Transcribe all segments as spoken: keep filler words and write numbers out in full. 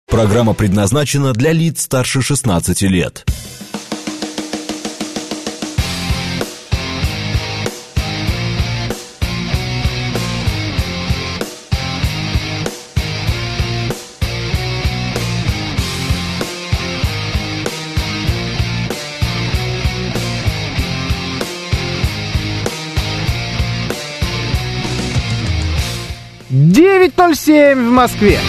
Программа предназначена для лиц старше шестнадцати лет. девять ноль семь в Москве.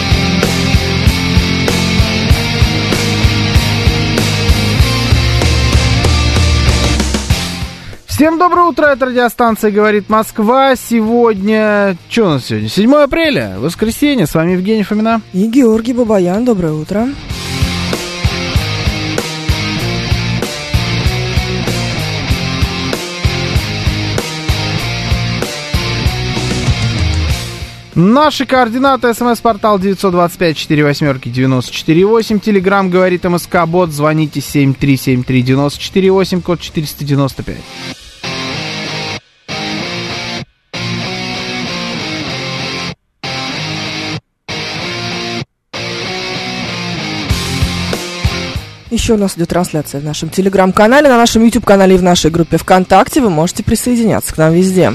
Всем доброе утро, это радиостанция «Говорит Москва». Сегодня, что у нас сегодня? седьмое апреля, воскресенье, с вами Евгений Фомина. И Георгий Бабаян, доброе утро. Наши координаты: смс-портал девять два пять четыре восемь девяносто четыре восемь, телеграмм «Говорит МСК Бот», звоните семь три семь три девяносто четыре восемь, код четыреста девяносто пять. Еще у нас идет трансляция в нашем телеграм-канале, на нашем YouTube-канале и в нашей группе ВКонтакте. Вы можете присоединяться к нам везде.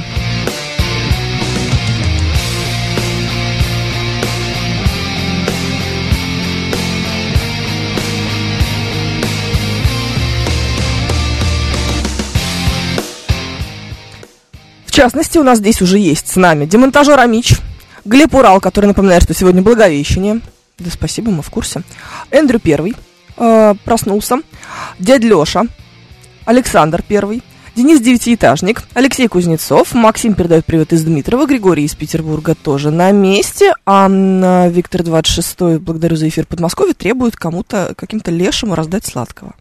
В частности, у нас здесь уже есть с нами демонтажер Амич, Глеб Урал, который напоминает, что сегодня Благовещение. Да спасибо, мы в курсе. Эндрю Первый э, проснулся. Дядя Леша, Александр Первый, Денис Девятиэтажник, Алексей Кузнецов, Максим передает привет из Дмитрова, Григорий из Петербурга тоже на месте, а Виктор двадцать шестой, благодарю за эфир, Подмосковье, требует кому-то, каким-то лешему раздать сладкого.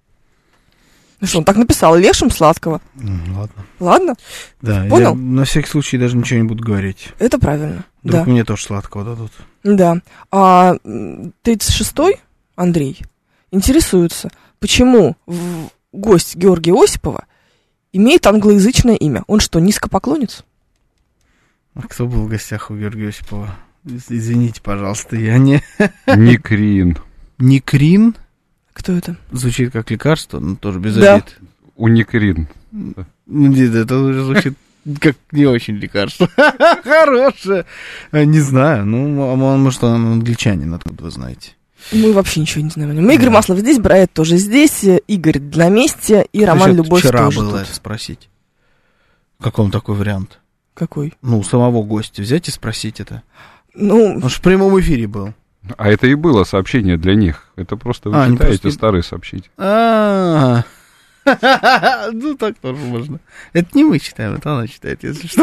Ну что, он так написал, лешим сладкого. Mm, ладно. Ладно? Да, понял? Я на всякий случай даже ничего не буду говорить. Это правильно. Вдруг да. мне тоже сладкого дадут. Да. А тридцать шестой, Андрей, интересуется, почему гость Георгия Осипова имеет англоязычное имя. Он что, низкопоклонец? А кто был в гостях у Георгия Осипова? Извините, пожалуйста, я не... Никрин. Никрин? Кто это? Звучит как лекарство, но тоже без да. обид. Уникрин. Нет, это уже звучит как не очень лекарство. Хорошее. Не знаю, ну, может, он англичанин, откуда вы знаете. Мы вообще ничего не знаем. Мы, Игорь да. Маслов здесь, Брайт тоже здесь, Игорь на месте, и Роман Любовь тоже тут. Вчера было это спросить. Как вам такой вариант? Какой? Ну, самого гостя взять и спросить это. Ну... Он же в прямом эфире был. А это и было сообщение для них. Это просто вы а, читаете просто... старые сообщения. А-а-а. Ну, так тоже можно. Это не мы читаем, это она читает, если что.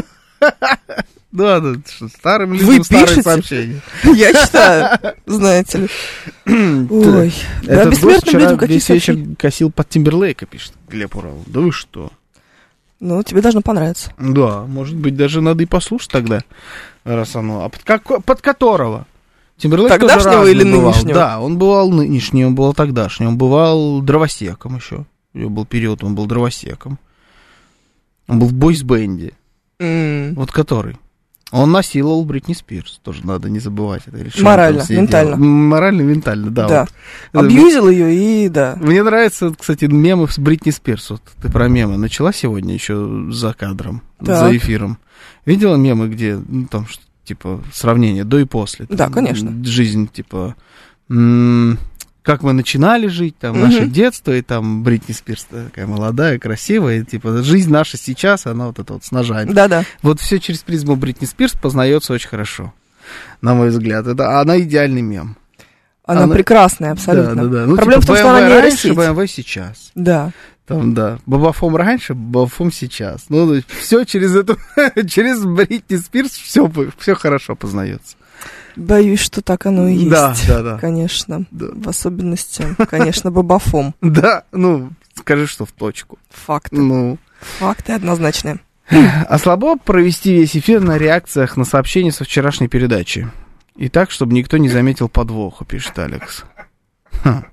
Да, да, старым людям старые сообщения. Я читаю, знаете ли. Ой. Этот гость вчера весь вечер косил под Тимберлейка, пишет Глеб Урал. Да вы что? Ну, тебе должно понравиться. Да, может быть, даже надо и послушать тогда, раз оно. А под, как, под которого? Тимберлейк тогдашнего или бывал. нынешнего? Да, он бывал нынешний, он бывал тогдашний, он бывал дровосеком еще. У него был период, он был дровосеком. Он был в бойс-бенде. Mm. Вот который. Он насиловал Бритни Спирс, тоже надо не забывать. Это морально, ментально. Морально, ментально, да. Да. Вот. Абьюзил ее и да. Мне нравится, кстати, мемы с Бритни Спирс. Вот ты про мемы начала сегодня еще за кадром, так. за эфиром. Видела мемы, где, ну, там, что, типа, сравнение до и после? Там, да, конечно. Жизнь, типа... М- как мы начинали жить, там, угу. наше детство, и там Бритни Спирс такая молодая, красивая, и, типа, жизнь наша сейчас, она вот это вот с ножами. Да-да. Вот все через призму Бритни Спирс познается очень хорошо, на мой взгляд. Это, она идеальный мем. Она, она прекрасная, абсолютно. Да-да-да. Ну, проблема типа, в том, что она раньше, бэ эм вэ сейчас. Да. Там, да, Бабафом раньше, Бабафом сейчас. Ну, все через эту, через Бритни Спирс все, все хорошо познается. Боюсь, что так оно и есть. Да, да, да. Конечно. Да. В особенности, конечно, Бабафом. Да, ну, скажи, что в точку. Факты. Ну. Факты однозначные. А слабо провести весь эфир на реакциях на сообщения со вчерашней передачи. И так, чтобы никто не заметил подвоха, пишет Алекс. Ха.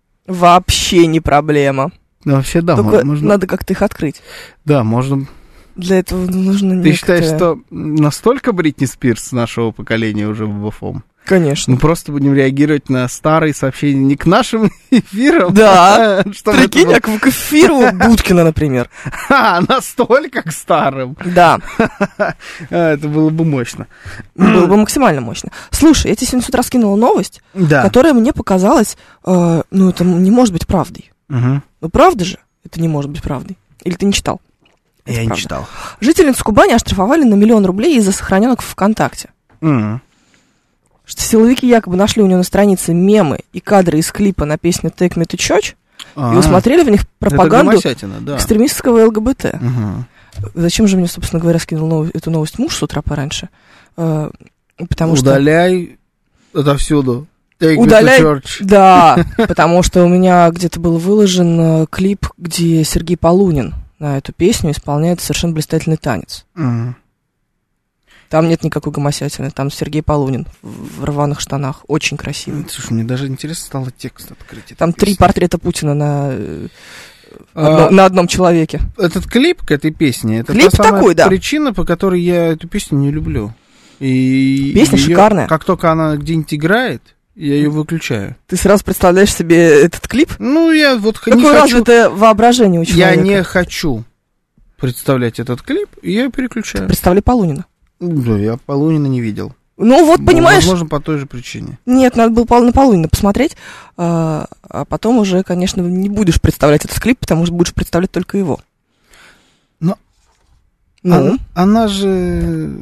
Вообще не проблема. Ну, вообще, да. Только можно... надо как-то их открыть. Да, можно... Для этого нужно некоторое... Ты считаешь, что настолько Бритни Спирс нашего поколения уже в ВФОМ? Конечно. Мы просто будем реагировать на старые сообщения не к нашим эфирам. Да. Прикинь, как к эфиру Будкина, например. А, настолько к старым. Да. Это было бы мощно. Было бы максимально мощно. Слушай, я тебе сегодня с утра скинула новость, да. которая мне показалась, э, ну, это не может быть правдой. Угу. Ну, правда же? Это не может быть правдой. Или ты не читал? Это я правда. не читал. Жительницу Кубани оштрафовали на миллион рублей из-за сохраненок в ВКонтакте. Угу. Что силовики якобы нашли у нее на странице мемы и кадры из клипа на песню Take Me to Church А-а-а. и усмотрели в них пропаганду да. экстремистского ЛГБТ. Угу. Зачем же мне, собственно говоря, скинул нов... эту новость муж с утра пораньше? Э, потому Удаляй что... отовсюду. Take Удаляй, me to church. Да, потому что у меня где-то был выложен клип, где Сергей Полунин на эту песню исполняет совершенно блистательный танец. Угу. Там нет никакой гомосятины, там Сергей Полунин в рваных штанах, очень красивый. Слушай, мне даже интересно стало текст открыть. Там три портрета Путина на, а, одно, на одном человеке. Этот клип к этой песне, это клип та самая такой, да. причина, по которой я эту песню не люблю. И песня её, шикарная. Как только она где-нибудь играет, я ее выключаю. Ты сразу представляешь себе этот клип? Ну, я вот Какое не хочу... развитое воображение у человека. Я не хочу представлять этот клип, и я ее переключаю. Представляй Полунина. Да, я Полунина не видел. Ну, вот, понимаешь... Возможно, по той же причине. Нет, надо было на Полунина посмотреть, а, а потом уже, конечно, не будешь представлять этот клип, потому что будешь представлять только его. Но ну? она, она же...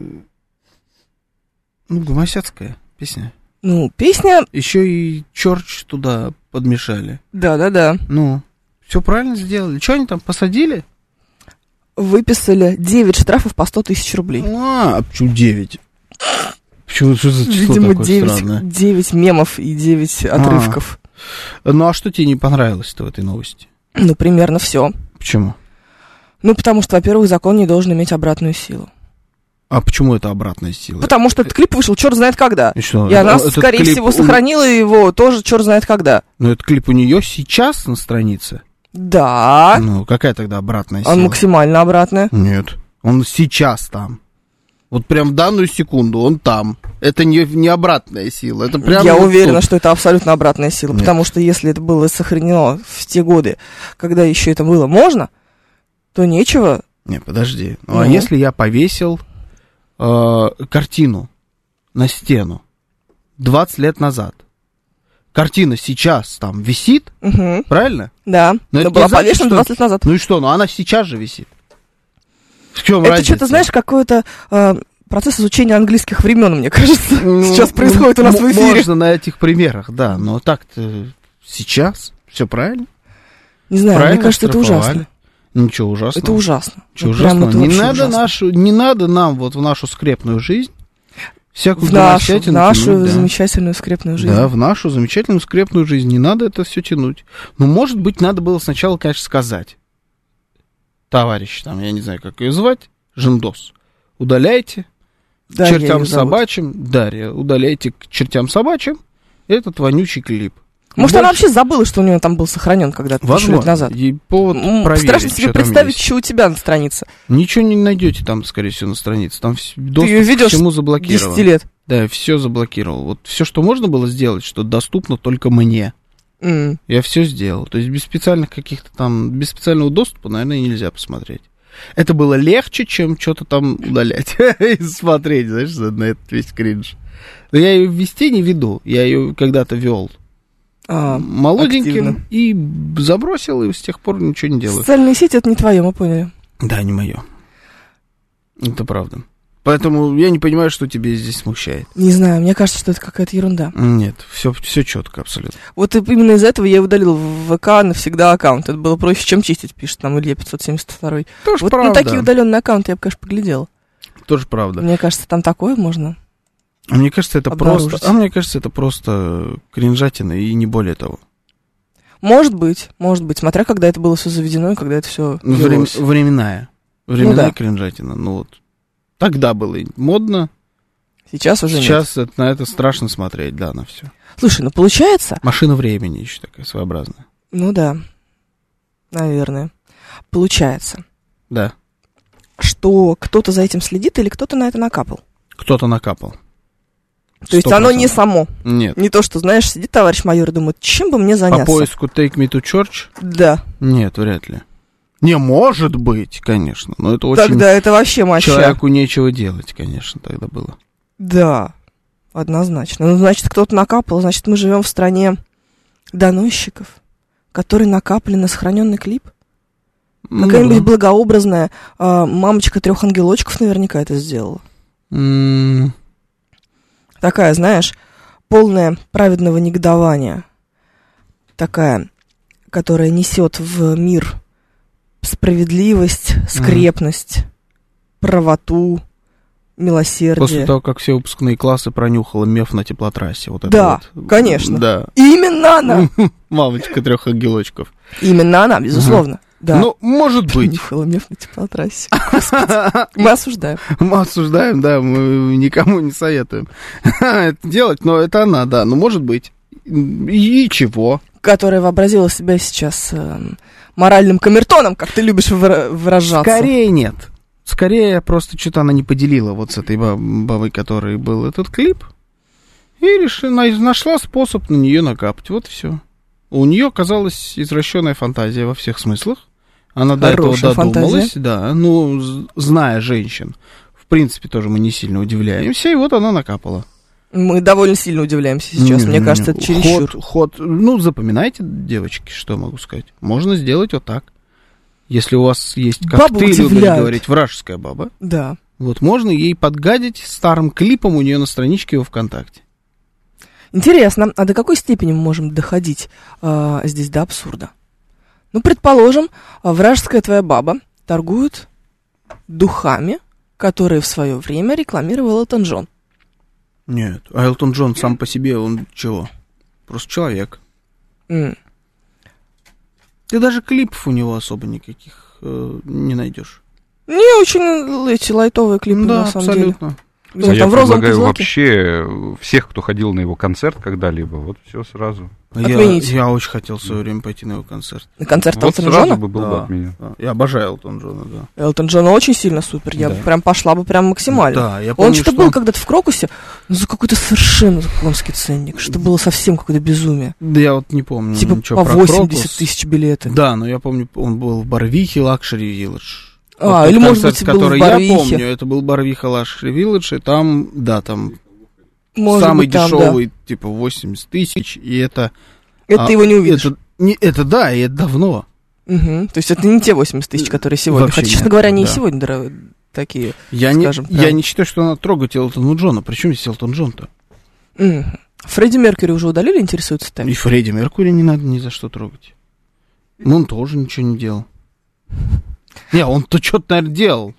Ну, гомосятская песня. Ну, песня... Еще и Чёрч туда подмешали. Да-да-да. Ну, все правильно сделали. Что они там, посадили? Выписали девять штрафов по сто тысяч рублей. А, почему девять? Почему, что за число Видимо, такое девять, странное? девять мемов и девять отрывков. А. Ну, а что тебе не понравилось-то в этой новости? Ну, примерно все. Почему? Ну, потому что, во-первых, закон не должен иметь обратную силу. А почему это обратная сила? Потому что этот клип вышел черт знает когда. И, что, и она, этот скорее клип, всего, сохранила его тоже черт знает когда. Но этот клип у нее сейчас на странице? Да. Ну, какая тогда обратная сила? Он максимально обратная. Нет, он сейчас там. Вот прям в данную секунду он там. Это не, не обратная сила. Это прям Я вот уверена, тут. что это абсолютно обратная сила. Нет. Потому что если это было сохранено в те годы, когда еще это было можно, то нечего. Не, подожди. Ну, ну. А если я повесил э, картину на стену двадцать лет назад? Картина сейчас там висит, Угу. правильно? Да, но, но это была значит, повешена что... двадцать лет назад. Ну и что? Ну она сейчас же висит. В чем Это разница? что-то, знаешь, какой-то э, процесс изучения английских времен, мне кажется, ну, сейчас происходит у нас в эфире. Можно на этих примерах, да, но так-то сейчас все правильно. Не знаю, правильно мне кажется, это ужасно. Ничего ужасного. Это ужасно. Ничего Вот прям ужасного. это Не вообще надо, ужасно. нашу, не надо нам вот в нашу скрепную жизнь всякую В нашу, в гомосятину нашу тянуть, да. замечательную скрепную жизнь. Да, в нашу замечательную скрепную жизнь. Не надо это все тянуть. Ну, может быть, надо было сначала, конечно, сказать. Товарищ, там, я не знаю, как ее звать, Жендос, удаляйте к чертям собачьим. Дарья, удаляйте к чертям собачьим этот вонючий клип. Может, Больше... она вообще забыла, что у нее там был сохранен когда-то тысячу лет назад. И повод М-м, проверить, страшно себе что там представить, есть. что у тебя на странице. Ничего не найдете там, скорее всего, на странице. Там вс- доступ Ты ее к ведешь всему заблокирован. десять лет. Да, все заблокировал. Вот все, что можно было сделать, что доступно только мне. Mm. Я все сделал. То есть без специальных каких-то там, без специального доступа, наверное, нельзя посмотреть. Это было легче, чем что-то там удалять и смотреть, знаешь, на этот весь кринж. Но я ее ввести не веду. Я ее когда-то вел А, молоденьким активно. и забросил, и с тех пор ничего не делаю. Социальные сети — это не твое, мы поняли. Да, не мое. Это правда. Поэтому я не понимаю, что тебе здесь смущает. Не знаю, мне кажется, что это какая-то ерунда. Нет, все, все четко абсолютно. Вот именно из-за этого я удалил в ВК навсегда аккаунт. Это было проще, чем чистить, пишет нам Илья пятьсот семьдесят два. Тоже Вот правда. на такие удаленные аккаунты я бы, конечно, поглядела. Тоже правда. Мне кажется, там такое можно. А мне кажется, это обнаружить. просто. А мне кажется, это просто кринжатина и не более того. Может быть, может быть, смотря когда это было все заведено и когда это все Врем... Временная. Временная Ну да. кринжатина. Ну вот. Тогда было модно. Сейчас уже Сейчас это, на это страшно смотреть, да, на все. нет. Слушай, ну получается... Машина времени еще такая своеобразная. Ну да, наверное. Получается. Да. что кто-то за этим следит или кто-то на это накапал? Кто-то накапал. То есть оно не само? Нет. Не то, что, знаешь, сидит товарищ майор и думает, чем бы мне заняться? По поиску Take Me to Church? Да. Нет, вряд ли. Не, может быть, конечно, но это очень... Тогда это вообще моща. Человеку нечего делать, конечно, тогда было. Да, однозначно. Ну, значит, кто-то накапал, значит, мы живем в стране доносчиков, которые накапали на сохраненный клип. Ну, Какая-нибудь да. благообразная а, мамочка трех ангелочков наверняка это сделала. М- Такая, знаешь, полная праведного негодования. Такая, которая несет в мир справедливость, скрепность, правоту, милосердие. После того, как все выпускные классы пронюхала меф на теплотрассе. Вот это Да, вот. конечно. Да. Именно она. Мамочка трех ангелочков. Именно она, безусловно. Да. Ну, может быть. Нюхала меф на теплотрассе. Господи, мы осуждаем. Мы осуждаем, да, мы никому не советуем это делать, но это она, да, ну, может быть. И чего? Которая вообразила себя сейчас э, моральным камертоном, как ты любишь выра- выражаться. Скорее нет. Скорее просто что-то она не поделила вот с этой бабой, которой был этот клип, и решила, нашла способ на нее накапать, вот все. У нее оказалась извращенная фантазия во всех смыслах. Она до этого додумалась, да, ну, зная женщин, в принципе, тоже мы не сильно удивляемся, и вот она накапала. Мы довольно сильно удивляемся сейчас, Не, мне не, кажется, не. это чересчур. Ход, ход, ну, запоминайте, девочки, что могу сказать. Можно сделать вот так. Если у вас есть, как Бабу ты любишь удивляют. говорить, вражеская баба, Да. вот можно ей подгадить старым клипом у нее на страничке во ВКонтакте. Интересно, а до какой степени мы можем доходить а, здесь до абсурда? Ну, предположим, вражеская твоя баба торгует духами, которые в свое время рекламировал Элтон Джон. Нет, а Элтон Джон сам по себе, он чего? Просто человек. Mm. Ты даже клипов у него особо никаких э, не найдешь. Не очень эти лайтовые клипы, Да, на самом абсолютно. деле. Где Я там в розовом предлагаю козлаке? вообще всех, кто ходил на его концерт когда-либо, вот все сразу. Я, Отменить. я очень хотел в свое время пойти на его концерт. На концерт Вот Элтона сразу Джона? бы был бы Да, отменен. да. Я обожаю Элтон Джона, да. Элтон Джон очень сильно супер. Я Да. бы прям пошла бы прям максимально. Да, я Он помню, что-то что... был когда-то в Крокусе, ну, за какой-то совершенно конский ценник. Что было совсем какое-то безумие. Да я вот не помню Типа ничего по про восемьдесят Крокус. тысяч билеты. Да, но я помню, он был в Барвихе Лакшери Вилледж. А, Вот или тот может концерт, быть был в который я Барвихе. помню, это был Барвиха Лакшери Вилледж, и там, да, там Может самый быть, там, дешевый, типа восемьдесят тысяч, и это... да. Это а, ты его не увидишь. Это, не, это да, и это давно. Мгм. То есть это не те восемьдесят тысяч, которые сегодня. Вообще Хотя, честно нет, говоря, они да. и сегодня дорогие, такие, Я не, скажем, я прям. не считаю, что надо трогать Элтона Джона. Причем здесь Элтон Джон-то? Мгм. Фредди Меркьюри уже удалили, интересуется тем? И Фредди Меркьюри не надо ни за что трогать. Ну, он тоже ничего не делал. Не, он-то что-то, наверное, делал.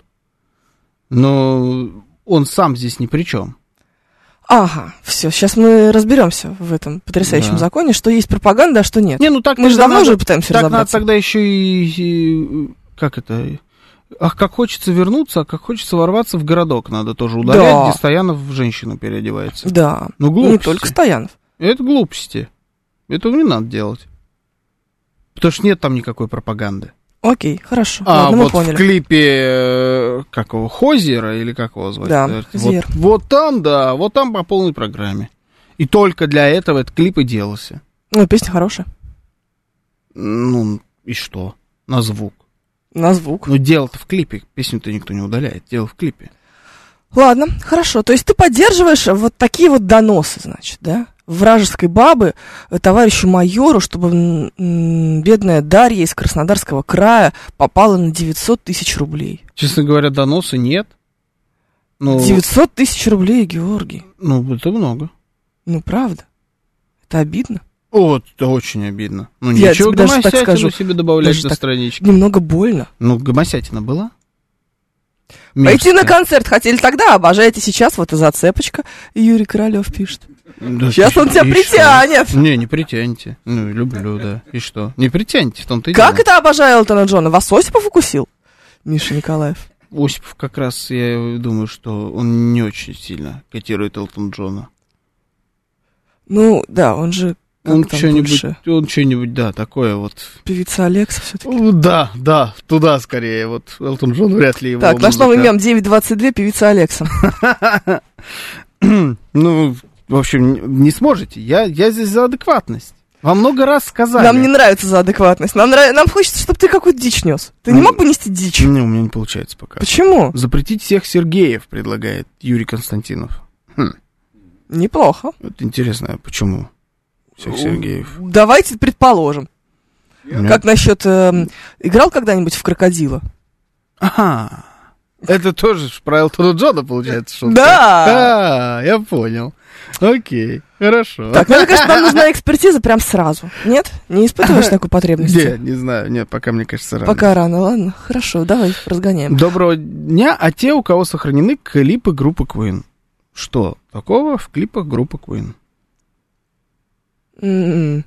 Но он сам здесь ни при чем. Ага, все, сейчас мы разберемся в этом потрясающем Да. законе, что есть пропаганда, а что нет. Не, ну так Мы же тогда давно надо- уже пытаемся Так надо разобраться. тогда еще и, и- как это... Ах, как хочется вернуться, а как хочется ворваться в городок. Надо тоже удалять, Да. где Стоянов в женщину переодевается. Да, Ну, не глупости. только Стоянов. Это глупости. Этого не надо делать. Потому что нет там никакой пропаганды. Окей, хорошо, А ладно, мы вот в поняли. клипе, э, как его, Хозера, или как его звать? Да, вот, Хозер. вот там, да, вот там по полной программе. И только для этого этот клип и делался. Ну, песня хорошая, Ну, и что? На звук. на звук. Ну, дело-то в клипе. Песню-то никто не удаляет. Дело в клипе. Ладно, хорошо, то есть ты поддерживаешь вот такие вот доносы, значит, да? Вражеской бабы э, товарищу майору, чтобы м, м, бедная Дарья из Краснодарского края попала на девятьсот тысяч рублей. Честно говоря, доноса нет. Ну, девятьсот тысяч рублей, Георгий. ну, это много. Ну, правда. Это обидно. О, это очень обидно. Ну, Я ничего, тебе даже так гомосятину скажу. себе добавлять Даже до так. странички. Немного больно. Ну, гомосятина была? Пойти на Мерзкая. концерт хотели тогда, обожаете сейчас, вот и зацепочка. Юрий Королёв пишет. Да Сейчас ты он что, тебя и притянет. что? Не, не притяньте. Ну, люблю, да. И что? Не притяньте, в том-то и Как дело. это обожаю Элтона Джона? Вас Осипов укусил? Миша Николаев. Осипов как раз, я думаю, что он не очень сильно котирует Элтон Джона. Ну, да, он же Он что-нибудь, он что-нибудь, да, такое вот. Певица Алекса все-таки. Да, да, туда скорее. Вот Элтон Джон вряд ли его. Так, наш новый мем девять двадцать два, певица Алекса. Ну, в общем, не сможете. Я, я здесь за адекватность. Вам много раз сказали. Нам не нравится за адекватность. Нам, нрав... Нам хочется, чтобы ты какую-то дичь нес. Ты ну, не мог бы нести дичь? Не, у меня не получается пока. Почему? Запретить всех Сергеев, предлагает Юрий Константинов. Хм. Неплохо. Это интересно, почему всех Сергеев? Давайте предположим. Нет. Как насчет... Э, играл когда-нибудь в крокодила? Ага. Это тоже про Элтона Джона, получается, что-то. Да! А, я понял. Окей, хорошо. Так, мне кажется, нам нужна экспертиза прям сразу. Нет? Не испытываешь такой потребности? Нет, не знаю. Нет, пока, мне кажется, рано. Пока рано, ладно. Хорошо, давай разгоняем. Доброго дня. А те, у кого сохранены клипы группы Queen? Что такого в клипах группы Queen? Mm-hmm.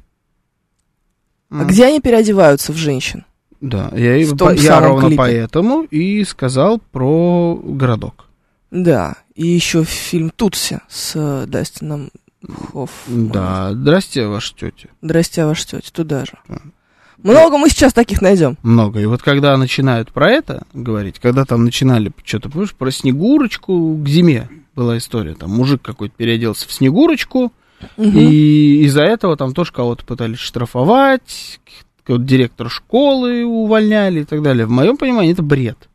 А mm. где они переодеваются в женщин? Да, я, и, по, я ровно клипе. Поэтому и сказал про городок. Да, и еще фильм «Тутси» с Дастином Хоффманом. Да, здрасте, ваша тетя. Здрасте, ваша тетя, туда же. Да. Много мы сейчас таких найдем. Много. И вот когда начинают про это говорить, когда там начинали что-то, помнишь, про Снегурочку к зиме была история. Там мужик какой-то переоделся в Снегурочку, угу. и из-за этого там тоже кого-то пытались штрафовать, вот директора школы увольняли и так далее. В моем понимании это бред.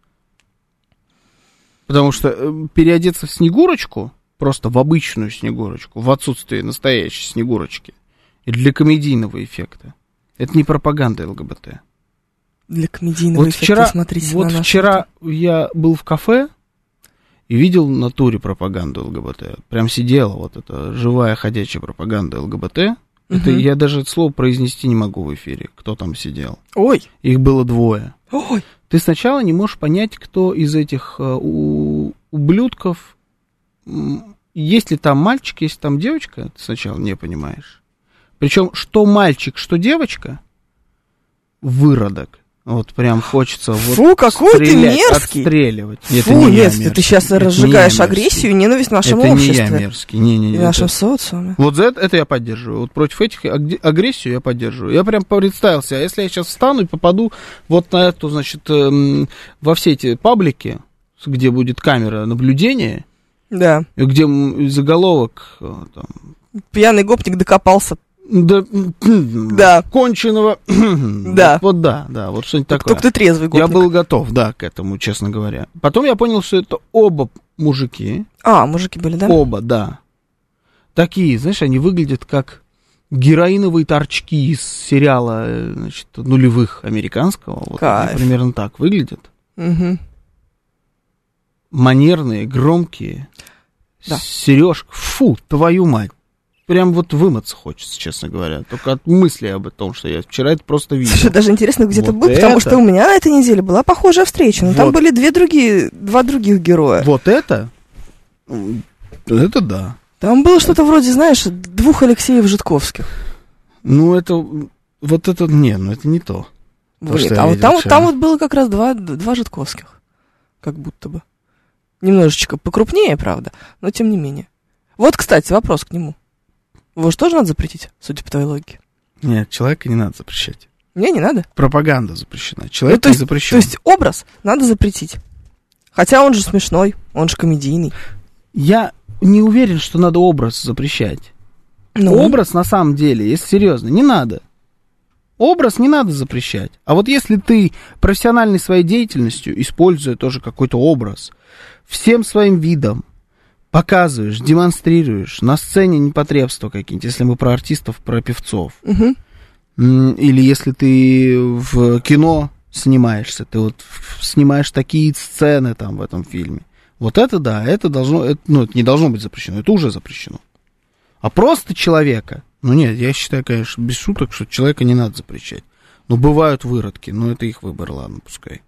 Потому что переодеться в Снегурочку, просто в обычную Снегурочку, в отсутствие настоящей Снегурочки, и для комедийного эффекта, это не пропаганда ЛГБТ. Для комедийного вот эффекта вчера, смотрите вот на наш вчера я был в кафе и видел на туре пропаганду ЛГБТ. Прям сидела вот эта живая ходячая пропаганда ЛГБТ. Это угу. я даже это слово произнести не могу в эфире, кто там сидел. Ой. Их было двое. Ой. Ты сначала не можешь понять, кто из этих э, у, ублюдков, есть ли там мальчик, есть ли там девочка, ты сначала не понимаешь. Причем, что мальчик, что девочка, выродок. Вот прям хочется вот Фу, какой ты мерзкий. Отстреливать. Фу, это не нет, я ты сейчас это разжигаешь агрессию и ненависть в нашем это обществе. Это не я мерзкий. Не, не, не, в нашем это... социуме. Вот за это, это я поддерживаю. Вот против этих агрессию я поддерживаю. Я прям представился, а если я сейчас встану и попаду вот на эту, значит, эм, во все эти паблики, где будет камера наблюдения, да. где заголовок там... Пьяный гопник докопался. Да, да. Конченого. Да. Вот, вот да, да, вот что-нибудь такое. Только ты трезвый гопник. Я был готов, да, к этому, честно говоря. Потом я понял, что это оба мужики. А, мужики были, да? Оба, да. Такие, знаешь, они выглядят как героиновые торчки из сериала, значит, нулевых американского. Вот они примерно так выглядят. Угу. Манерные, громкие. Да. Сережка. Фу, твою мать. Прям вот вымыться хочется, честно говоря. Только от мысли об том, что я вчера это просто видел. Слушай, даже интересно, где вот ты был, это... потому что у меня на этой неделе была похожая встреча. Но вот. Там были две другие, два других героя. Вот это? Это да. Там было что-то вроде, знаешь, двух Алексеев Житковских. Ну, это... Вот это... Не, ну это не то. то Нет, а вот там, там вот было как раз два, два Житковских. Как будто бы. Немножечко покрупнее, правда, но тем не менее. Вот, кстати, вопрос к нему. Его же тоже надо запретить, судя по твоей логике? Нет, человека не надо запрещать. Мне не надо. Пропаганда запрещена. Человек ну, то не есть, запрещен. То есть образ надо запретить. Хотя он же смешной, он же комедийный. Я не уверен, что надо образ запрещать. Ну? Образ, на самом деле, если серьезно, не надо. Образ не надо запрещать. А вот если ты профессиональной своей деятельностью, используя тоже какой-то образ, всем своим видом, показываешь, демонстрируешь на сцене непотребства какие-нибудь, если мы про артистов, про певцов. Угу. Или если ты в кино снимаешься, ты вот снимаешь такие сцены там в этом фильме. Вот это да, это должно, это, ну, это не должно быть запрещено, это уже запрещено. А просто человека, ну нет, я считаю, конечно, без шуток, что человека не надо запрещать. Ну, бывают выродки, но это их выбор, ладно, пускай.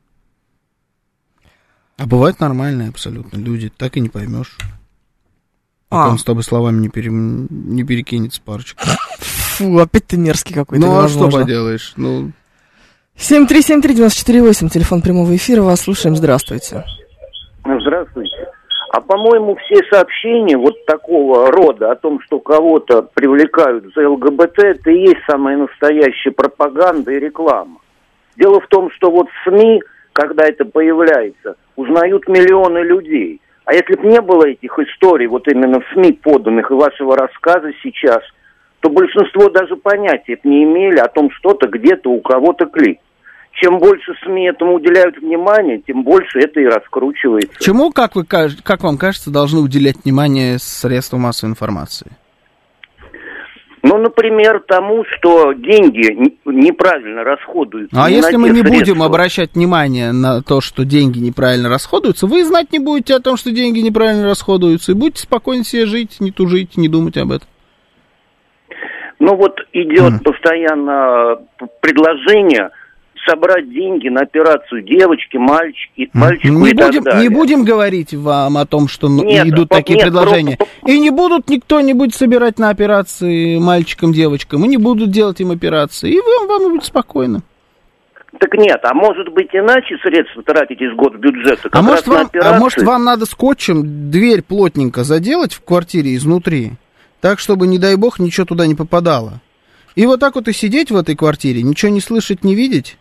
А бывают нормальные абсолютно люди, так и не поймешь. Пока а. он с тобой словами не, пере... не перекинется парочку. Фу, опять ты мерзкий какой-то. Ну, а что поделаешь? Ну... семь три семь три девять четыре восемь, телефон прямого эфира, вас слушаем, здравствуйте. Здравствуйте. А, по-моему, все сообщения вот такого рода о том, что кого-то привлекают за ЛГБТ, это и есть самая настоящая пропаганда и реклама. Дело в том, что вот в СМИ, когда это появляется, узнают миллионы людей. А если бы не было этих историй, вот именно в СМИ поданных и вашего рассказа сейчас, то большинство даже понятия не имели о том, что-то где-то у кого-то клик. Чем больше СМИ этому уделяют внимание, тем больше это и раскручивается. Чему, как, вы, как вам кажется, должны уделять внимание средства массовой информации? Ну, например, тому, что деньги неправильно расходуются. А если мы не средства. будем обращать внимание на то, что деньги неправильно расходуются, вы знать не будете о том, что деньги неправильно расходуются, и будете спокойно себе жить, не тужить, не думать об этом. Ну, вот идет Mm. постоянно предложение собрать деньги на операцию девочки, мальчики, мальчику не и будем, так далее. Не будем говорить вам о том, что нет, идут по, такие нет, предложения. Про... И не будут никто не будет собирать на операции мальчикам, девочкам, и не будут делать им операции. И вам, вам будет спокойно. Так нет, а может быть иначе средства тратить из госбюджета? А может, вам, а может вам надо скотчем дверь плотненько заделать в квартире изнутри, так, чтобы, не дай бог, ничего туда не попадало. И вот так вот и сидеть в этой квартире, ничего не слышать, не видеть.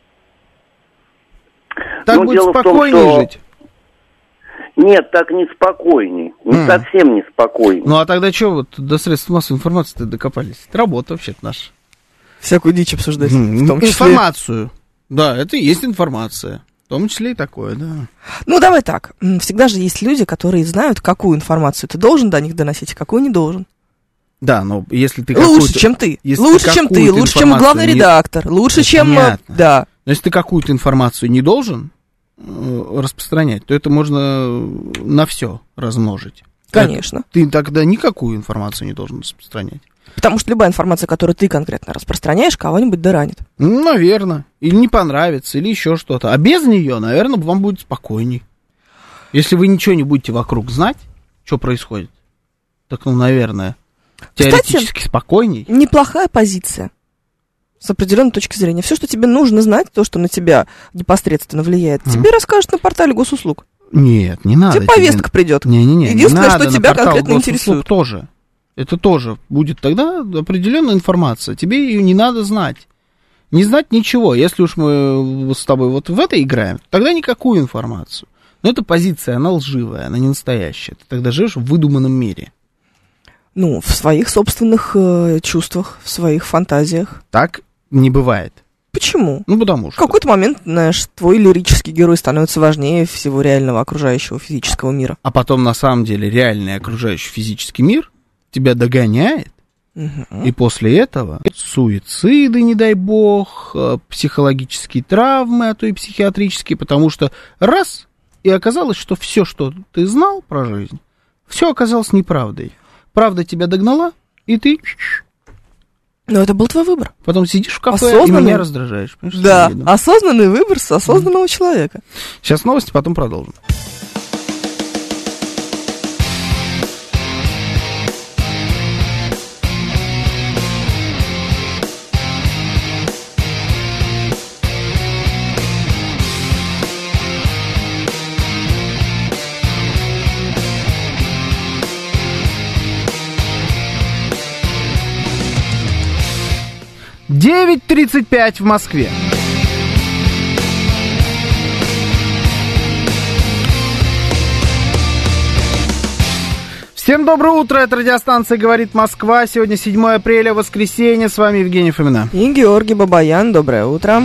Так Но будет спокойнее том, что... жить. Нет, так не спокойней. Не mm. совсем не спокойней. Ну, а тогда что вот до средств массовой информации-то докопались? Это работа вообще-то наша. Всякую дичь обсуждать. Mm. В том числе... Информацию. Да, это и есть информация. В том числе и такое, да. Ну, давай так. Всегда же есть люди, которые знают, какую информацию ты должен до них доносить, а какую не должен. Да, но если ты лучше, чем ты. Лучше, ты чем ты. Лучше, чем главный не... редактор. Лучше, это чем... Понятно. Да. Но если ты какую-то информацию не должен распространять, то это можно на все размножить. Конечно. Это, ты тогда никакую информацию не должен распространять. Потому что любая информация, которую ты конкретно распространяешь, кого-нибудь доранит. Ну, наверное. Или не понравится, или еще что-то. А без нее, наверное, вам будет спокойней. Если вы ничего не будете вокруг знать, что происходит, так, ну, наверное, теоретически Кстати, спокойней. Неплохая позиция. С определенной точки зрения. Все, что тебе нужно знать, то, что на тебя непосредственно влияет, mm. тебе расскажут на портале госуслуг. Нет, не надо. Тебе повестка тебе... придет. Не-не-не. Единственное, не надо что тебя конкретно госуслуг интересует. Тоже. Это тоже будет тогда определенная информация. Тебе ее не надо знать. Не знать ничего. Если уж мы с тобой вот в это играем, тогда никакую информацию. Но эта позиция, она лживая, она не настоящая. Ты тогда живешь в выдуманном мире. Ну, в своих собственных э, чувствах, в своих фантазиях. Так не бывает. Почему? Ну, потому что... В какой-то момент, знаешь, твой лирический герой становится важнее всего реального окружающего физического мира. А потом, на самом деле, реальный окружающий физический мир тебя догоняет. Угу. И после этого суициды, не дай бог, психологические травмы, а то и психиатрические, потому что раз, и оказалось, что все, что ты знал про жизнь, все оказалось неправдой. Правда тебя догнала, и ты... Но это был твой выбор. Потом сидишь в кафе Осознанный... и меня раздражаешь. Да, осознанный выбор с осознанного mm. человека. Сейчас новости, потом продолжим. девять тридцать пять в Москве. Всем доброе утро, это радиостанция «Говорит Москва». Сегодня седьмое апреля, воскресенье. С вами Евгений Фомина. И Георгий Бабаян. Доброе утро.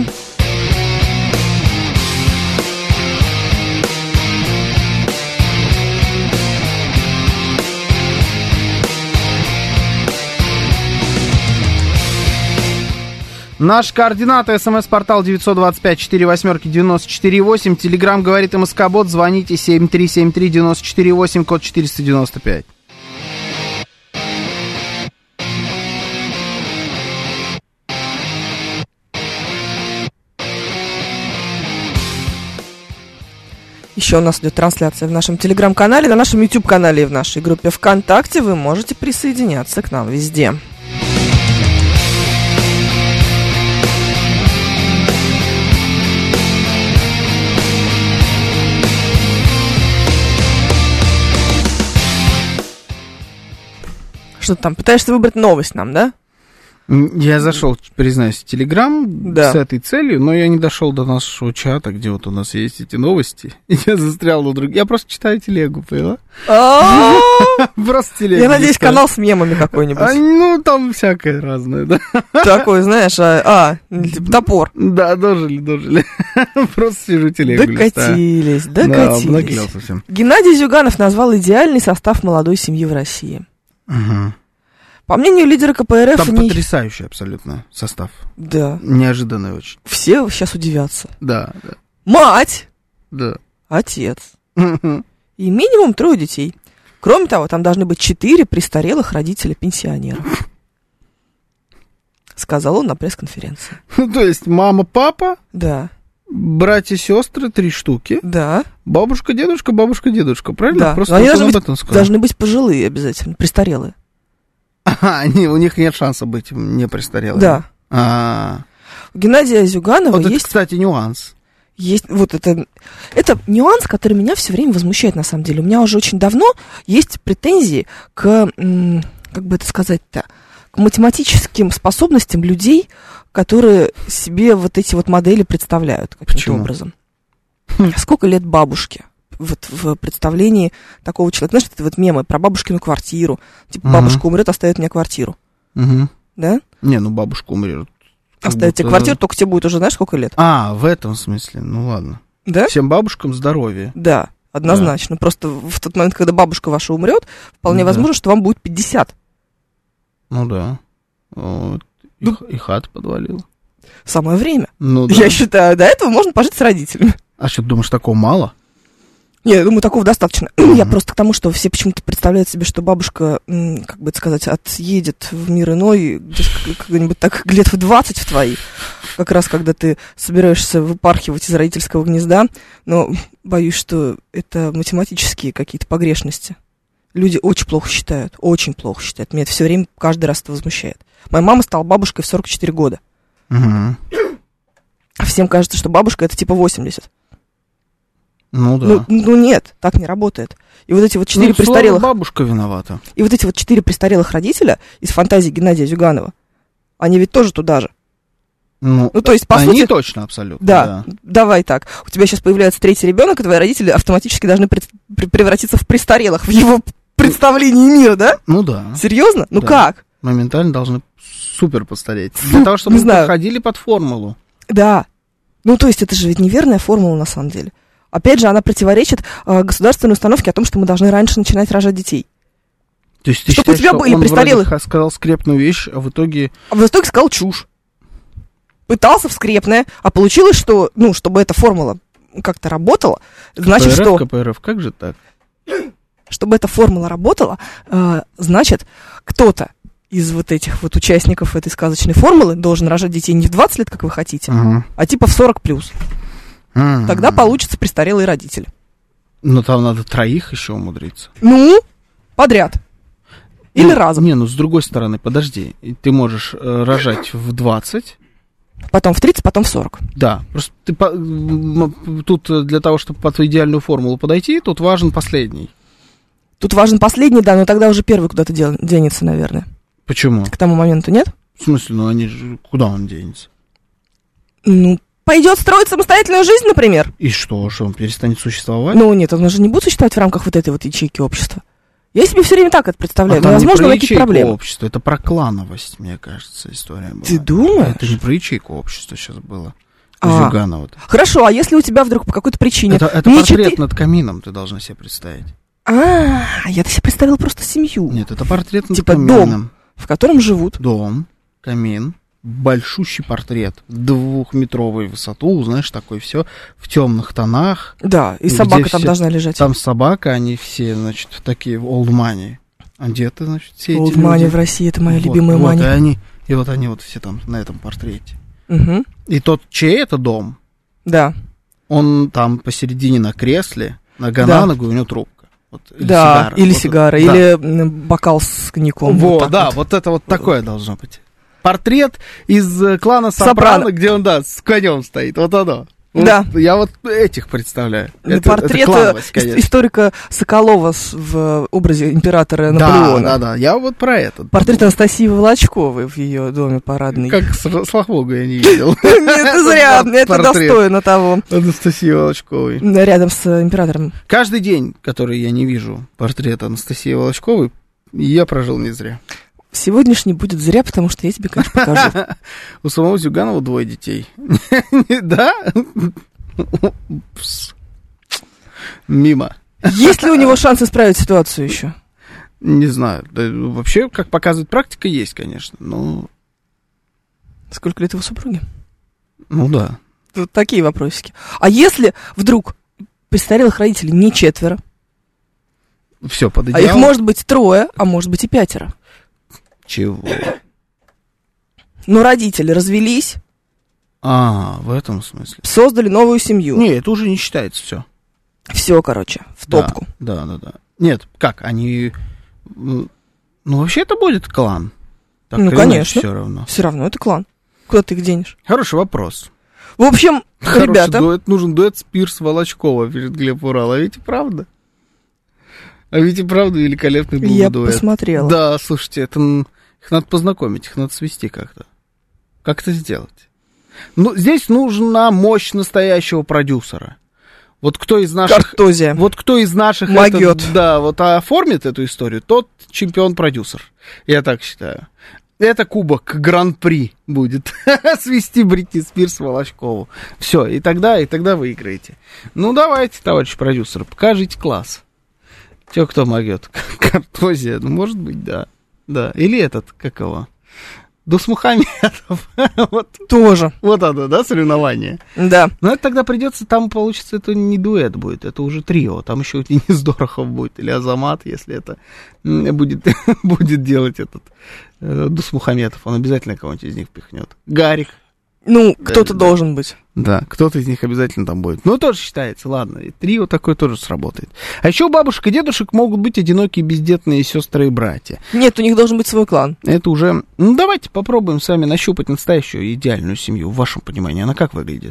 Наши координаты: смс-портал девять два пять четыре восемь девяносто четыре восемь. Телеграм «Говорит МСК-бот». Звоните семь три семь три девяносто четыре восемь, код четыреста девяносто пять. Еще у нас идет трансляция в нашем телеграм-канале, на нашем YouTube-канале и в нашей группе ВКонтакте. Вы можете присоединяться к нам везде. Что ты там, пытаешься выбрать новость нам, да? Я зашел, признаюсь, в Телеграм да. с этой целью, но я не дошел до нашего чата, где вот у нас есть эти новости. И я застрял на других. Я просто читаю телегу, поняла? Просто телегу. Я надеюсь, канал с мемами какой-нибудь. Ну, там всякое разное, да. Такой, знаешь, а, топор. Да, дожили, дожили. Просто сижу телегу. Докатились, докатились. Геннадий Зюганов назвал идеальный состав молодой семьи в России. Угу. По мнению лидера ка пэ эр эф... Там не... потрясающий абсолютно состав. Да. Неожиданный очень. Все сейчас удивятся. Да, да. Мать! Да. Отец. И минимум трое детей. Кроме того, там должны быть четыре престарелых родителя-пенсионера. Сказал он на пресс-конференции. Ну, то есть мама, папа... Да. Братья, сестры, три штуки. Да. Бабушка, дедушка, бабушка, дедушка. Правильно? Да. Просто они вот должны об быть, этом сказал. должны быть пожилые обязательно, престарелые. А, они, у них нет шанса быть не престарелыми. Да. А-а-а. У Геннадия Зюганова вот есть... это, кстати, нюанс. Есть, вот это, это нюанс, который меня все время возмущает, на самом деле. У меня уже очень давно есть претензии к, как бы это сказать-то, к математическим способностям людей, которые себе вот эти вот модели представляют каким-то Почему? Образом. Сколько лет бабушке? Вот в представлении такого человека. Знаешь, это вот мемы про бабушкину квартиру. Типа, uh-huh. бабушка умрет, оставит мне квартиру. Uh-huh. Да? Не, ну бабушка умрет. Оставит будто... тебе квартиру, только тебе будет уже, знаешь, сколько лет? А, в этом смысле, ну ладно. Да? Всем бабушкам здоровья. Да, однозначно. Да. Просто в тот момент, когда бабушка ваша умрет, вполне да. возможно, что вам будет пятьдесят. Ну да. Вот. И, ну, и хата подвалила. Самое время. Ну, да. Я считаю, до этого можно пожить с родителями. А что, думаешь, такого мало? Не, я думаю, такого достаточно. Mm-hmm. Я просто к тому, что все почему-то представляют себе, что бабушка, как бы это сказать, отъедет в мир иной, как-нибудь так лет в двадцать в твои, как раз когда ты собираешься выпархивать из родительского гнезда, но боюсь, что это математические какие-то погрешности. Люди очень плохо считают, очень плохо считают. Меня это все время, каждый раз это возмущает. Моя мама стала бабушкой в сорок четыре года. Mm-hmm. А всем кажется, что бабушка это типа восемьдесят. Ну да. Ну, ну нет, так не работает. И вот эти вот четыре ну, престарелых... бабушка виновата. И вот эти вот четыре престарелых родителя из фантазии Геннадия Зюганова, они ведь тоже туда же. Ну, ну то есть, по они сути... точно, абсолютно. Да, да, давай так. У тебя сейчас появляется третий ребенок, и твои родители автоматически должны пред... превратиться в престарелых, в его представлении мира, да? Ну да. Серьезно? Ну да. как? Моментально должны супер постареть. Для того, чтобы мы подходили под формулу. Да. Ну, то есть, это же ведь неверная формула на самом деле. Опять же, она противоречит э, государственной установке о том, что мы должны раньше начинать рожать детей. То есть ты Чтобы считаешь, у тебя что были он престарелых... вроде сказал скрепную вещь, а в итоге... А в итоге сказал чушь. Пытался в скрепное, а получилось, что, ну, чтобы эта формула как-то работала, значит, КПРФ, что... КПРФ, как же так? Чтобы эта формула работала, э, значит, кто-то из вот этих вот участников этой сказочной формулы должен рожать детей не в двадцать лет, как вы хотите, uh-huh. а типа в сорок плюс. Uh-huh. Тогда получатся престарелые родители. Но там надо троих еще умудриться. Ну, подряд. Или ну, разом. Не, ну с другой стороны, подожди. Ты можешь э, рожать в двадцать. Потом в тридцать, потом в сорок. Да, просто ты по, тут для того, чтобы под идеальную формулу подойти, тут важен последний. Тут важен последний, да, но тогда уже первый куда-то дел, денется, наверное. Почему? К тому моменту, нет? В смысле, ну они же... Куда он денется? Ну, пойдет строить самостоятельную жизнь, например. И что, что он перестанет существовать? Ну, нет, он же не будет существовать в рамках вот этой вот ячейки общества. Я себе все время так это представляю. А там возможно, не про какие-то ячейку проблемы. общества, это про клановость, мне кажется, история была. Ты думаешь? Это не про ячейку общества сейчас было. А. Зюганова. Хорошо, а если у тебя вдруг по какой-то причине... Это, это не портрет четыре... над камином, ты должна себе представить. А, я-то себе представила просто семью. Нет, это портрет над типа камином. Дом, в котором живут. Дом, камин, большущий портрет, двухметровой высоту, знаешь, такой все в темных тонах. Да, и собака там все, должна лежать. Там собака, они все, значит, такие old money. А где ты, значит, все эти old люди? money в России, это моя вот, любимая вот, money. И, они, и вот они вот все там на этом портрете. Угу. И тот, чей это дом, да. он там посередине на кресле, нога да. на ногу, у него трубка. Вот, или да, сигара. или вот, сигара, да. или бокал с коньяком. Во, вот да, вот. вот это вот такое должно быть. Портрет из клана Сопрано, Сопрано. где он, да, с конем стоит. Вот оно. Да. Вот, я вот этих представляю. Это, портрет это клановость, историка Соколова в образе императора Наполеона. Да, да, да. Я вот про это. Портрет Анастасии Волочковой в ее доме парадный. Как слава богу, я не видел. Это зря, это достойно того. Анастасии Волочковой. Рядом с императором. Каждый день, который я не вижу портрет Анастасии Волочковой, я прожил не зря. Сегодняшний будет зря, потому что я тебе, конечно, покажу. У самого Зюганова двое детей. Да? Мимо. Есть ли у него шанс исправить ситуацию еще? Не знаю. Вообще, как показывает практика, есть, конечно. Но... Сколько лет его супруге? Ну да. Вот такие вопросики. А если вдруг престарелых родителей не четверо? Все, под идеалом. А их может быть трое, а может быть и пятеро. Чего? Ну, родители развелись. А, в этом смысле. Создали новую семью. Не, это уже не считается все. Все, короче, в топку. Да, да, да, да. Нет, как, они... Ну, вообще это будет клан. Так, ну, конечно. Все равно. Все равно это клан. Куда ты их денешь? Хороший вопрос. В общем, Хороший ребята... дуэт, нужен дуэт Спирс-Волочкова перед Глеб Урал. А ведь и правда. А ведь и правда великолепный был Я дуэт. Я посмотрела. Да, слушайте, это... Их надо познакомить, их надо свести как-то. Как это сделать? Ну, здесь нужна мощь настоящего продюсера. Вот кто из наших... Картозия. Вот кто из наших... Могёт. Этот, да, вот оформит эту историю, тот чемпион-продюсер. Я так считаю. Это кубок Гран-при будет. Свести Бритни Спирс Волочкову. Все, и тогда, и тогда выиграете. Ну, давайте, товарищ продюсер, покажите класс. Че, кто могет? Картозия, ну, может быть, да. Да, или этот, как его? Дусмухаметов. Вот. Тоже. Вот оно, да, соревнование? Да. Но это тогда придется, там получится, это не дуэт будет, это уже трио. Там еще Денис Дорохов будет, или Азамат, если это будет, будет делать этот э, Дусмухаметов. Он обязательно кого-нибудь из них впихнет. Гарик. Ну, кто-то да, должен быть. Да, кто-то из них обязательно там будет. Ну, тоже считается, ладно. И трио такое тоже сработает. А еще у бабушек и дедушек могут быть одинокие бездетные сестры и братья. Нет, у них должен быть свой клан. Это уже... Ну, давайте попробуем с вами нащупать настоящую идеальную семью. В вашем понимании, она как выглядит?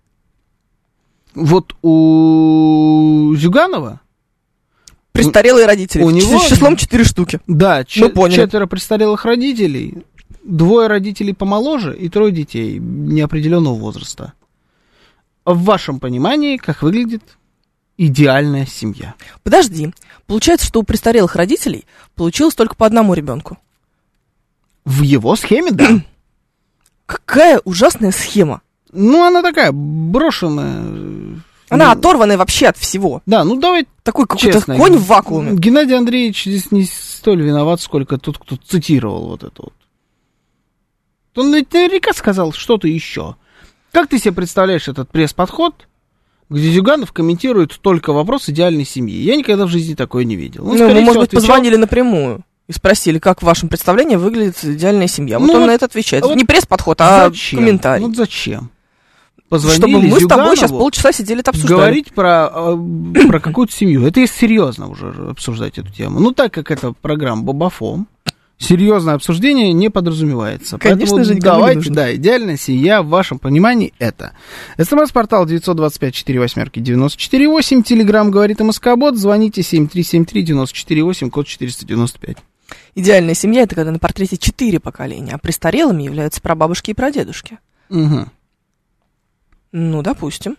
Вот у Зюганова... Престарелые родители. У него... С числом четыре штуки. Да, ч- четверо престарелых родителей... Двое родителей помоложе и трое детей неопределенного возраста. В вашем понимании, как выглядит идеальная семья? Подожди. Получается, что у престарелых родителей получилось только по одному ребенку. В его схеме, да. Какая ужасная схема. Ну, она такая брошенная. Она ну, оторванная вообще от всего. Да, ну давай такой какой-то честно, конь в вакууме. Геннадий Андреевич здесь не столь виноват, сколько тот, кто цитировал вот это вот. Он наверняка сказал что-то еще. Как ты себе представляешь этот пресс-подход, где Зюганов комментирует только вопрос идеальной семьи? Я никогда в жизни такое не видел. Он, ну, мы, может быть, отвечал... позвонили напрямую и спросили, как в вашем представлении выглядит идеальная семья. Вот ну, он вот, на это отвечает. Вот не пресс-подход, а зачем? Комментарий. Вот зачем? Позвонили Чтобы мы Зюганову, с тобой сейчас полчаса сидели это обсуждали. Говорить про, про какую-то семью. Это если серьезно уже обсуждать эту тему. Ну, так как это программа Бабафом, серьезное обсуждение не подразумевается. Конечно Поэтому же, давайте, да, идеальная семья в вашем понимании это. СМС-портал девятьсот двадцать пять четыре восьмерки девяносто четыре восемь. Телеграм говорит МСК-бот. Звоните семь три семь три девяносто четыре восемь, код четыреста девяносто пять. Идеальная семья — это когда на портрете четыре поколения, а престарелыми являются прабабушки и прадедушки. Угу. Ну, допустим.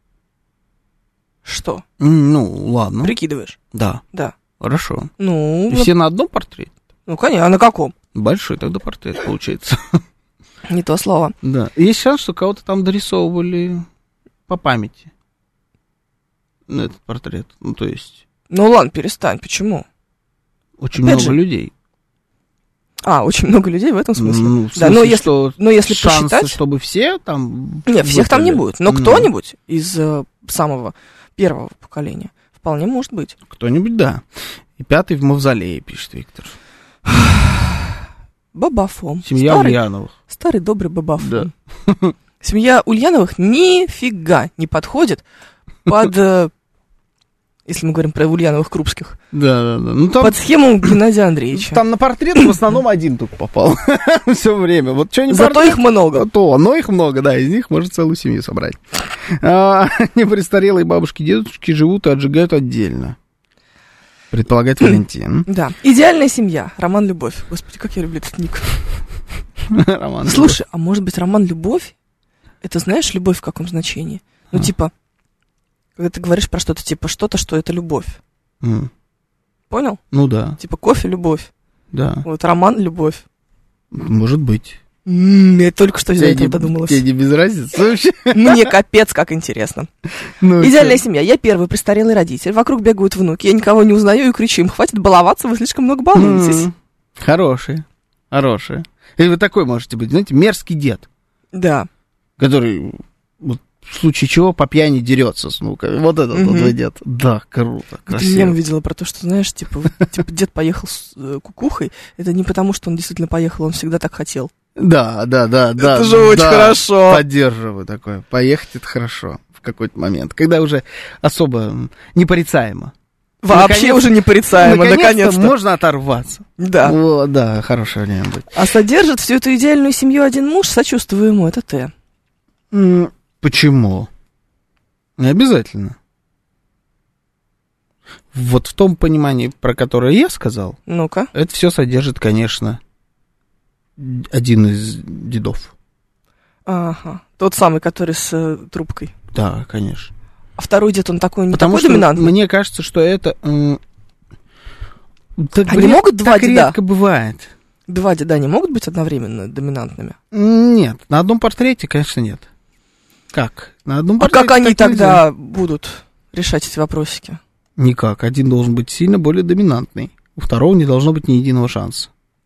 Что? Ну, ладно. Прикидываешь? Да. Да. Хорошо. Ну... И все на одном портрете? Ну, конечно, а на каком? Большой тогда портрет получается. Не то слово. Да. Есть шанс, что кого-то там дорисовывали по памяти на этот портрет. Ну, то есть... Ну, ладно, перестань. Почему? Очень Опять много же... людей. А, очень много людей в этом смысле? Ну, в смысле, да, но если, что но если шансы, посчитать... чтобы все там... Нет, всех там не будет. Но mm. кто-нибудь из э, самого первого поколения вполне может быть. Кто-нибудь, да. И пятый в мавзолее, пишет Виктор. Бабафом. Семья старый, Ульяновых. Старый добрый Бабафом. Да. Семья Ульяновых нифига не подходит под э, если мы говорим про Ульяновых-Крупских. Да, да, да. Ну, там, под схему Геннадия Андреевича. Там на портрет в основном один только попал. Все время. Вот что не Зато портрет, их много. То, но их много, да. Из них можно целую семью собрать. А, непрестарелые бабушки и дедушки живут и отжигают отдельно. Предполагает Валентин. Да. Идеальная семья. Роман «Любовь». Господи, как я люблю этот ник. Роман Слушай, а может быть роман «Любовь»? Это знаешь, любовь в каком значении? Ну, а. типа, когда ты говоришь про что-то, типа, что-то, что это любовь. Mm. Понял? Ну да. Типа кофе — любовь. Да. Вот роман — любовь. Может быть. М-м, я только что из-за этого додумалась. Тебе не без разницы вообще? Мне капец как интересно. Ну, идеальная что? Семья. Я первый престарелый родитель. Вокруг бегают внуки. Я никого не узнаю и кричу им: хватит баловаться, вы слишком много балуетесь. Mm. Хорошие. Хорошие. Или вы такой можете быть, знаете, мерзкий дед. Да. Который, вот, в случае чего, по пьяни дерется с внуками. Вот этот mm-hmm. вот дед. Да, круто, красиво. Я увидела про то, что, знаешь, типа, вот, типа дед поехал с э, кукухой. Это не потому, что он действительно поехал, он всегда так хотел. Да, да, да, да. Это же очень да, хорошо. Поддерживаю такое. Поехать — это хорошо в какой-то момент, когда уже особо непорицаемо. Вообще наконец, уже непорицаемо, наконец-то. наконец-то можно оторваться. Да. О, да, хорошее время будет. А содержит всю эту идеальную семью один муж, сочувствую ему, это ты. М- почему? Не обязательно. Вот в том понимании, про которое я сказал, ну-ка, это все содержит, конечно, один из дедов. Ага, тот самый, который с э, трубкой. Да, конечно. А второй дед, он такой не Потому такой что доминантный? Мне кажется, что это... М- так Они ред, могут два так деда? редко бывает. Два деда не могут быть одновременно доминантными? Нет, на одном портрете, конечно, нет. Как? На одном А портрете как они так тогда нельзя. будут решать эти вопросики? Никак. Один должен быть сильно более доминантный. У второго не должно быть ни единого шанса.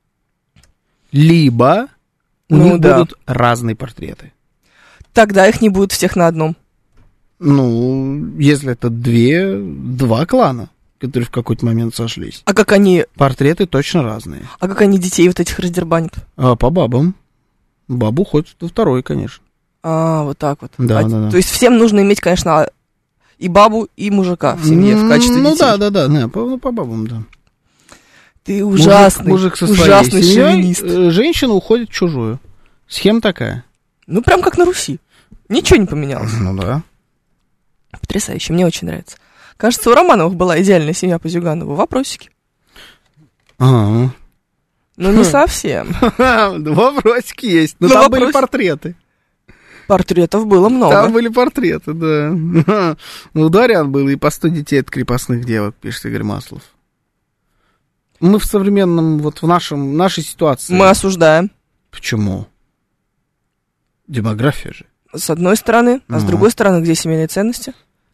Либо у ну, них да. будут разные портреты. Тогда их не будет всех на одном. Ну, если это две, два клана, которые в какой-то момент сошлись. А как они... Портреты точно разные. А как они детей вот этих раздербанят? А, по бабам. Бабу ходит во второй, конечно. А, вот так вот. Да, а, да, да. То есть всем нужно иметь, конечно, и бабу, и мужика в семье в качестве ну, детей. Ну да, да, да, да, по, по бабам, да. Ты ужасный, мужик, мужик со ужасный своей семьей, шовинист. Женщина уходит в чужую. Схема такая. Ну, прям как на Руси. Ничего не поменялось. Ну да. Потрясающе, мне очень нравится. Кажется, у Романовых была идеальная семья по Зюганову. Вопросики. А-а-а. Ну, не совсем. Вопросики есть, но ну, там вопрос... были портреты. Портретов было много. Там были портреты, да. Ну, у Дарьян было и по сто детей от крепостных девок, пишет Игорь Маслов. Мы в современном, вот в нашем, нашей ситуации... Мы осуждаем. Почему? Демография же. С одной стороны, а, а с другой стороны, где семейные ценности?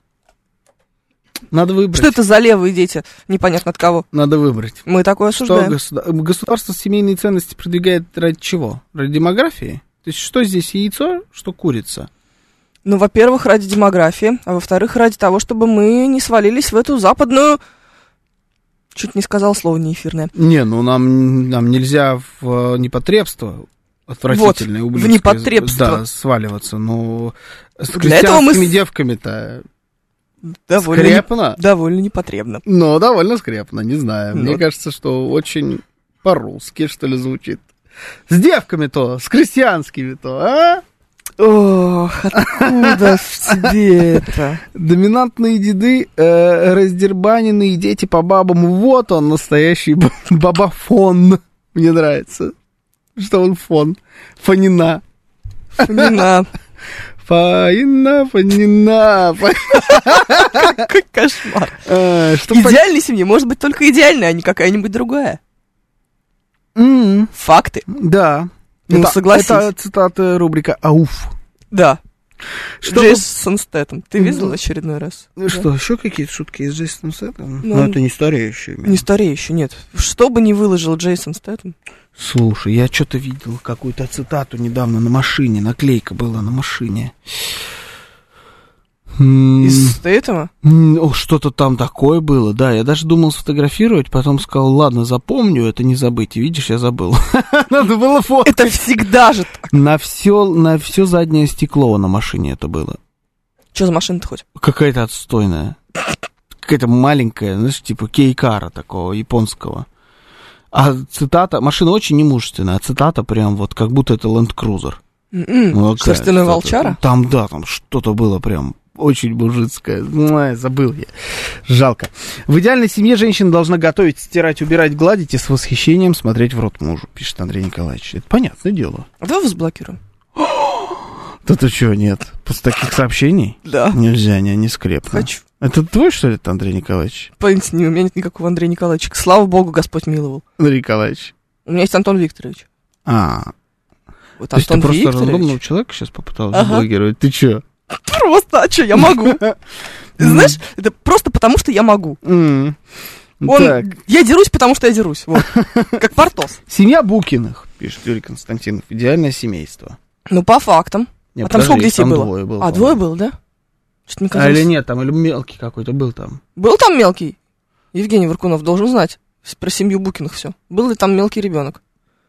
Надо выбрать. Что это за левые дети? Непонятно от кого. Надо выбрать. Мы такое осуждаем. Что государ... государство семейные ценности продвигает ради чего? Ради демографии? То есть что здесь, яйцо, что курица? Ну, во-первых, ради демографии, а во-вторых, ради того, чтобы мы не свалились в эту западную... Чуть не сказал слово неэфирное. Не, ну нам, нам нельзя в непотребство отвратительное, вот, в непотребство. Да, сваливаться, но с крестьянскими мы... девками-то довольно скрепно. Не, довольно непотребно. Ну, довольно скрепно, не знаю. Ну. Мне кажется, что очень по-русски, что ли, звучит. С девками-то, с крестьянскими-то, а? Ох, откуда в тебе это? Доминантные деды, э, раздербаненные дети по бабам. Вот он, настоящий бабафон. Мне нравится. Что он фон? Фонина. Фонина. Фаина, фонина. Какой кошмар. А, идеальной семьи может быть только идеальная, а не какая-нибудь другая. Mm. Факты. Да. Ну, это, согласись. Это цитата рубрика «Ауф». Да. Что Джейсон Стэттем. Ты видел в очередной раз? Что, да. Еще какие-то шутки из Джейсона Стэттема? Ну, Но это не стареющие. Не стареющие, нет. Что бы ни выложил Джейсон Стэттем. Слушай, я что-то видел, какую-то цитату недавно на машине, наклейка была на машине. Из Стэттема? Что-то там такое было, да. Я даже думал сфотографировать, потом сказал, ладно, запомню, это не забыть. И видишь, я забыл. Надо было фоткать. Это всегда же так. На все, на все заднее стекло на машине это было. Что за машина-то хоть? Какая-то отстойная. какая-то маленькая, знаешь, типа кейкара такого японского. А цитата, машина очень немужественная, а цитата прям вот как будто это Land Cruiser. Ну, шерстяной волчара? Там, да, там что-то было прям очень мужицкое. Ой, забыл я. Жалко. В идеальной семье женщина должна готовить, стирать, убирать, гладить и с восхищением смотреть в рот мужу, пишет Андрей Николаевич. Это понятное дело. А давай вас заблокируем. Да ты что, нет? После таких сообщений? Да. Нельзя, не, не скрепно. Хочу. Это твой, что ли, это Андрей Николаевич? Понятия не, у меня нет никакого Андрея Николаевича. Слава богу, Господь миловал. Андрей Николаевич. У меня есть Антон Викторович. А, Вот то есть ты Антон просто Викторович. рандомного человека сейчас попытался Ага. заблокировать? Ты чё? Просто, а что, я могу. Знаешь, это просто потому, что я могу. М, Он, Так, я дерусь, потому что я дерусь. Вот. Как Портос. семья Букиных, пишет Юрий Константинов. Идеальное семейство. Ну, по фактам. Не, А там подожди, сколько их детей там было? Двое было А, по-моему. двое было, да? Что-то мне А казалось. или нет, там или мелкий какой-то был там. Был там мелкий? Евгений Варкунов должен знать про семью Букиных все. Был ли там мелкий ребенок?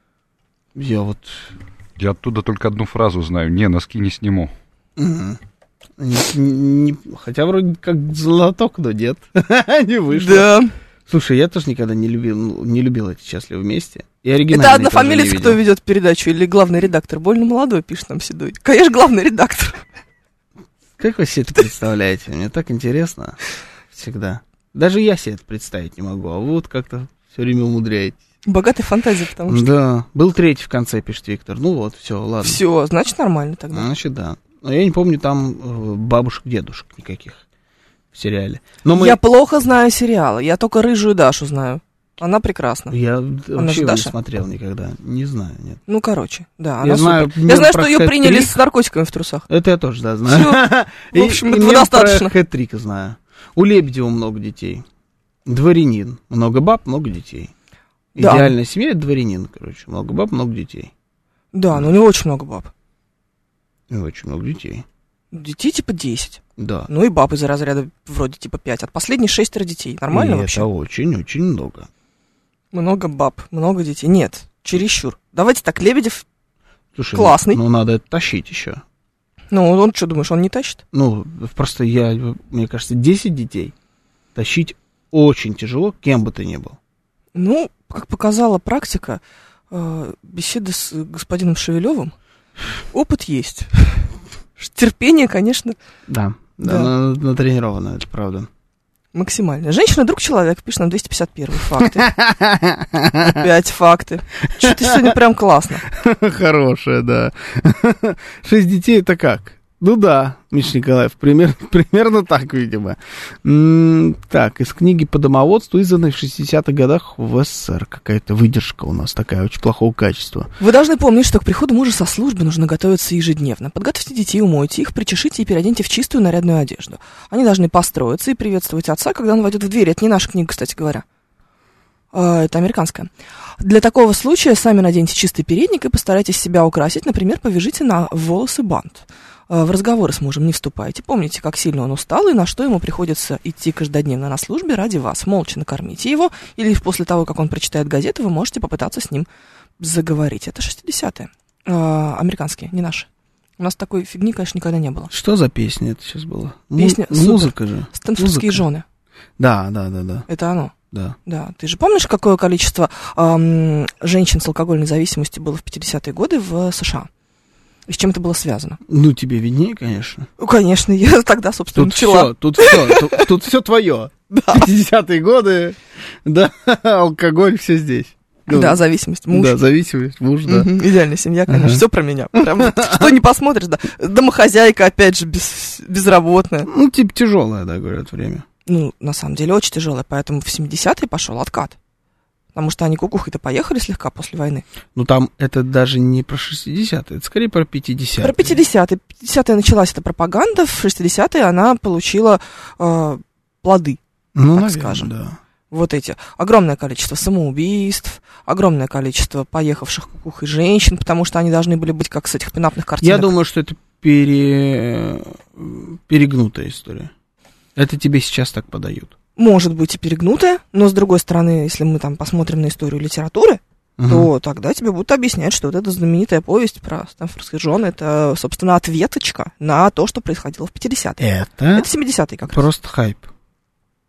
Я вот... Я оттуда только одну фразу знаю. Не, носки не сниму. Мгм. Не- не- хотя вроде как золоток, но нет. Не вышло. Да. Слушай, я тоже никогда не любил, не любил эти «Счастливы вместе». И оригинальные Это тоже однофамилец, не кто видел. ведет передачу, или главный редактор? Больно молодой, пишет нам Седой. Конечно, главный редактор. Как вы себе это представляете? Мне так интересно всегда. Даже я себе это представить не могу, а вы вот как-то все время умудряетесь. Богатая фантазия, потому что... Да, был третий в конце, пишет Виктор. Ну вот, все, ладно. Все, значит, нормально тогда. Значит, да. Но я не помню там э, бабушек, дедушек никаких в сериале. Но мы... Я плохо знаю сериалы, я только Рыжую Дашу знаю. Она прекрасна. Я Она вообще же его не Даша? смотрел никогда. Не знаю, нет. Ну, короче, да, Я она знаю супер. мем Я знаю, про что ее хэт-трик. приняли с наркотиками в трусах. Это я тоже, да, знаю. В общем, И- и этого мем достаточно. про хэт-трик знаю. У Лебедева много детей. Дворянин. Много баб, много детей. Да. Идеальная семья — это дворянин, короче. Много баб, много детей. Да, но у него очень много баб. И очень много детей. Детей типа десять. Да. Ну и баб из разряда вроде типа пять. От последней шестеро детей. Нормально И вообще? это очень-очень много. Много баб, много детей. Нет, чересчур. Давайте так, Лебедев, Слушай, Классный. Ну, ну, надо это тащить еще. ну он что, думаешь, он не тащит? Ну, просто я, мне кажется, десять детей тащить очень тяжело, кем бы ты ни был. Ну, как показала практика, э, беседы с господином Шевелевым, опыт есть. Терпение, конечно, Да, да, Да. на- натренировано, это правда. максимально. Женщина — друг человека, пишет нам двести пятьдесят первый факты. Опять факты. Что-то сегодня прям классно. Хорошая, да. Шесть детей — это как? Ну да, Миша Николаев, пример, примерно так, видимо. М, так, из книги по домоводству, изданной в шестидесятых годах в СССР. Какая-то выдержка у нас такая, очень плохого качества. Вы должны помнить, что к приходу мужа со службы нужно готовиться ежедневно. Подготовьте детей, умойте их, причешите и переоденьте в чистую нарядную одежду. Они должны построиться и приветствовать отца, когда он войдет в дверь. Это не наша книга, кстати говоря. А, Это американская. Для такого случая сами наденьте чистый передник и постарайтесь себя украсить. Например, повяжите на волосы бант. А, В разговоры с мужем не вступайте. Помните, как сильно он устал и на что ему приходится идти каждодневно на службе ради вас. Молча накормите его, или после того, как он прочитает газету, вы можете попытаться с ним заговорить. Это шестидесятые. А, американские, не наши. У нас такой фигни, конечно, никогда не было. Что за песня это сейчас была? Му- Песня супер. Музыка же. Стэнфордские Музыка. жены. Да, да, да, да, Это оно. да. Да. Ты же помнишь, какое количество ам, женщин с алкогольной зависимостью было в пятидесятые годы в США? И с чем это было связано? Ну, тебе виднее, конечно. Ну, конечно, я тогда, собственно, Тут начала. все, тут все, тут, тут все твое. Да. пятидесятые годы, да, алкоголь, все здесь. Ну, Да, зависимость. Муж. Да, зависимость, муж, да. Мгм. Идеальная семья, конечно. Ага. Все про меня. Прям вот что не посмотришь, да. Домохозяйка, опять же, без, безработная. Ну, типа тяжелое, да, говорят, время. Ну, на самом деле, очень тяжелая. Поэтому в семидесятые пошел откат. Потому что они кукухой-то поехали слегка после войны. Ну, там это даже не про шестидесятые, это скорее про пятидесятые. Про пятидесятые. пятидесятые началась эта пропаганда, в шестидесятые она получила э, плоды, ну, так наверное, скажем. да. Вот эти. Огромное количество самоубийств, огромное количество поехавших кукухой женщин, потому что они должны были быть как с этих пинапных картинок. Я думаю, что это пере... перегнутая история. Это тебе сейчас так подают. Может быть и перегнутая, но с другой стороны, если мы там посмотрим на историю литературы, Мгм. то тогда тебе будут объяснять, что вот эта знаменитая повесть про Стэнфордских жен, это, собственно, ответочка на то, что происходило в пятидесятые. Это, Это семидесятые как раз. просто хайп.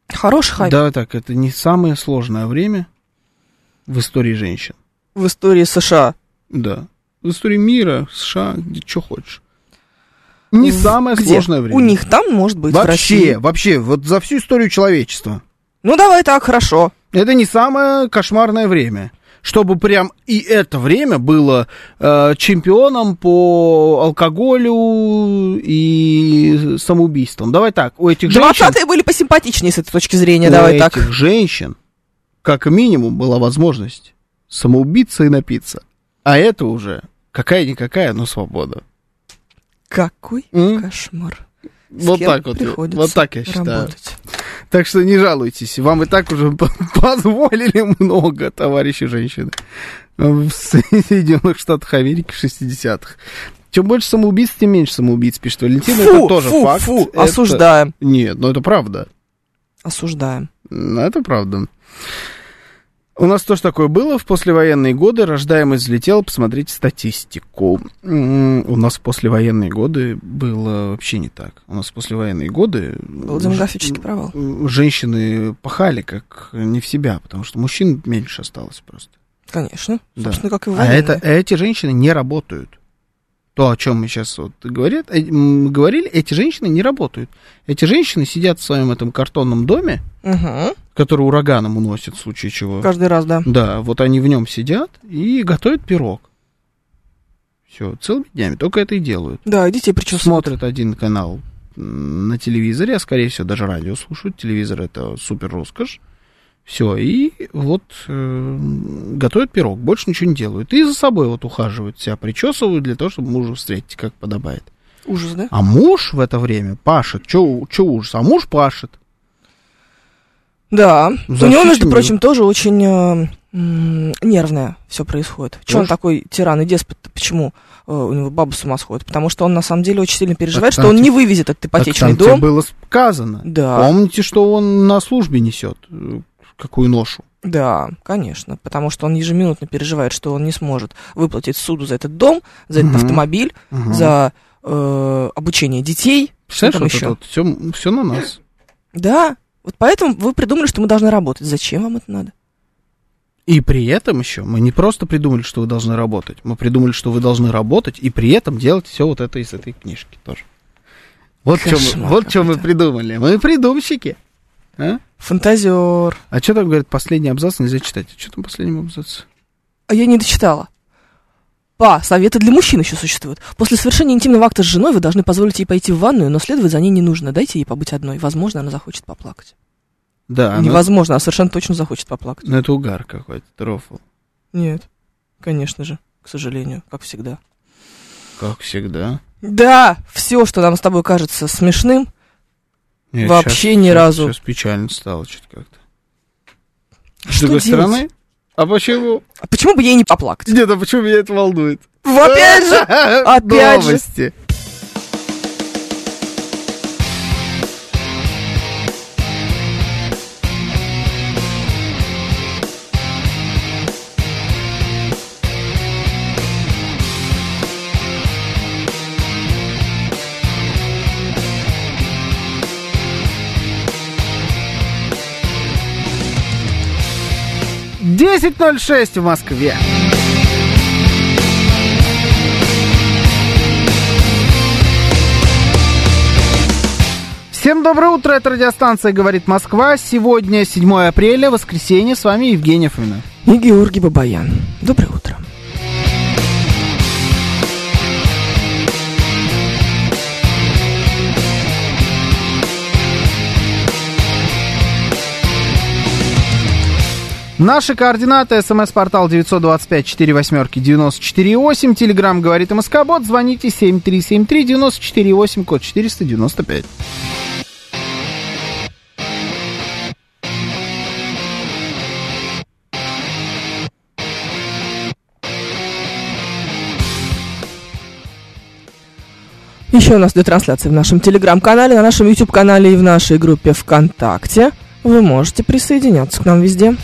Хороший хайп. Да, так, это не самое сложное время в истории женщин. В истории США. Да. В истории мира, США, где что хочешь. Не в... самое где? сложное время. У них там, может быть, вообще, в России. Вообще, вот за всю историю человечества. Ну, давай так, хорошо. Это не самое кошмарное время. Чтобы прям и это время было э, чемпионом по алкоголю и самоубийствам. Давай так, у этих женщин... двадцатые были посимпатичнее с этой точки зрения, у давай так. У так. этих женщин, как минимум, была возможность самоубиться и напиться. А это уже какая-никакая, но свобода. Какой М? кошмар. С Вот кем так вот. приходится Вот так я считаю. работать. Так что не жалуйтесь. Вам и так уже позволили много, товарищи женщины. В Соединенных Штатах Америки в шестидесятых. Чем больше самоубийств, тем меньше самоубийц, пишет Валентина. Фу, это тоже фу, факт. Фу, это... осуждаем. Нет, ну это правда. Осуждаем. Это правда. У нас тоже такое было. В послевоенные годы рождаемость взлетела. Посмотрите статистику. У нас в послевоенные годы было вообще не так. У нас в послевоенные годы... Был демографический провал. Женщины пахали как не в себя, потому что мужчин меньше осталось просто. Конечно. Да. Собственно, как и в А это, эти женщины не работают. То, о чем мы сейчас вот говорят, мы говорили, эти женщины не работают. Эти женщины сидят в своем этом картонном доме, угу. который ураганом уносит в случае чего. Каждый раз, да. Да, вот они в нем сидят и готовят пирог. Все, целыми днями только это и делают. Да, и детей причесывают. Смотрят один канал на телевизоре, а скорее всего даже радио слушают. Телевизор — это супер роскошь. Все, и вот э, готовят пирог, больше ничего не делают. И за собой вот ухаживают, себя причесывают для того, чтобы мужа встретить, как подобает. Ужас, да? А муж в это время пашет. Че ужас? А муж пашет. Да. За у него, между семью. прочим, тоже очень э, м- нервное все происходит. Чего он такой тиран и деспот? Почему э, у него баба с ума сходит? Потому что он, на самом деле, очень сильно переживает, так, что он тебе, не вывезет этот ипотечный так, там дом. тебе было сказано. Да. Помните, что он на службе несет. Какую ношу. Да, конечно, потому что он ежеминутно переживает, что он не сможет выплатить суду за этот дом, за этот uh-huh. автомобиль, uh-huh. за э, обучение детей. Представляешь, вот это вот, все, все на нас. Да, вот поэтому вы придумали, что мы должны работать. Зачем вам это надо? И при этом еще мы не просто придумали, что вы должны работать, мы придумали, что вы должны работать, и при этом делать все вот это из этой книжки тоже. Вот что мы, вот мы придумали. Мы придумщики. А? Фантазер. А что там, говорят, последний абзац нельзя читать? А что там последний абзац? А я не дочитала. Па, советы для мужчин еще существуют. После совершения интимного акта с женой вы должны позволить ей пойти в ванную, но следовать за ней не нужно. Дайте ей побыть одной. Возможно, она захочет поплакать. Да. Невозможно, она совершенно точно захочет поплакать. Ну, это угар какой-то, рофл. Нет, конечно же, к сожалению, как всегда. Как всегда. Да, все, что нам с тобой кажется смешным, Нет, вообще сейчас, ни сейчас, разу. Сейчас печально стало что-то как-то. С другой стороны, а почему? А почему бы ей не поплакать? Нет, а почему меня это волнует? Опять же, опять же. Новости. десять ноль шесть в Москве. Всем доброе утро, это радиостанция «Говорит Москва». Сегодня седьмое апреля, воскресенье. С вами Евгений Фомина. И Георгий Бабаян. Доброе утро. Наши координаты: смс-портал девять два пять четыре восемь девяносто четыре восемь, телеграмм «Говорит МСК-бот», звоните семь три семь три девяносто четыре восемь, код четыреста девяносто пять. Еще у нас идет трансляция в нашем телеграм-канале, на нашем YouTube-канале и в нашей группе ВКонтакте. Вы можете присоединяться к нам везде.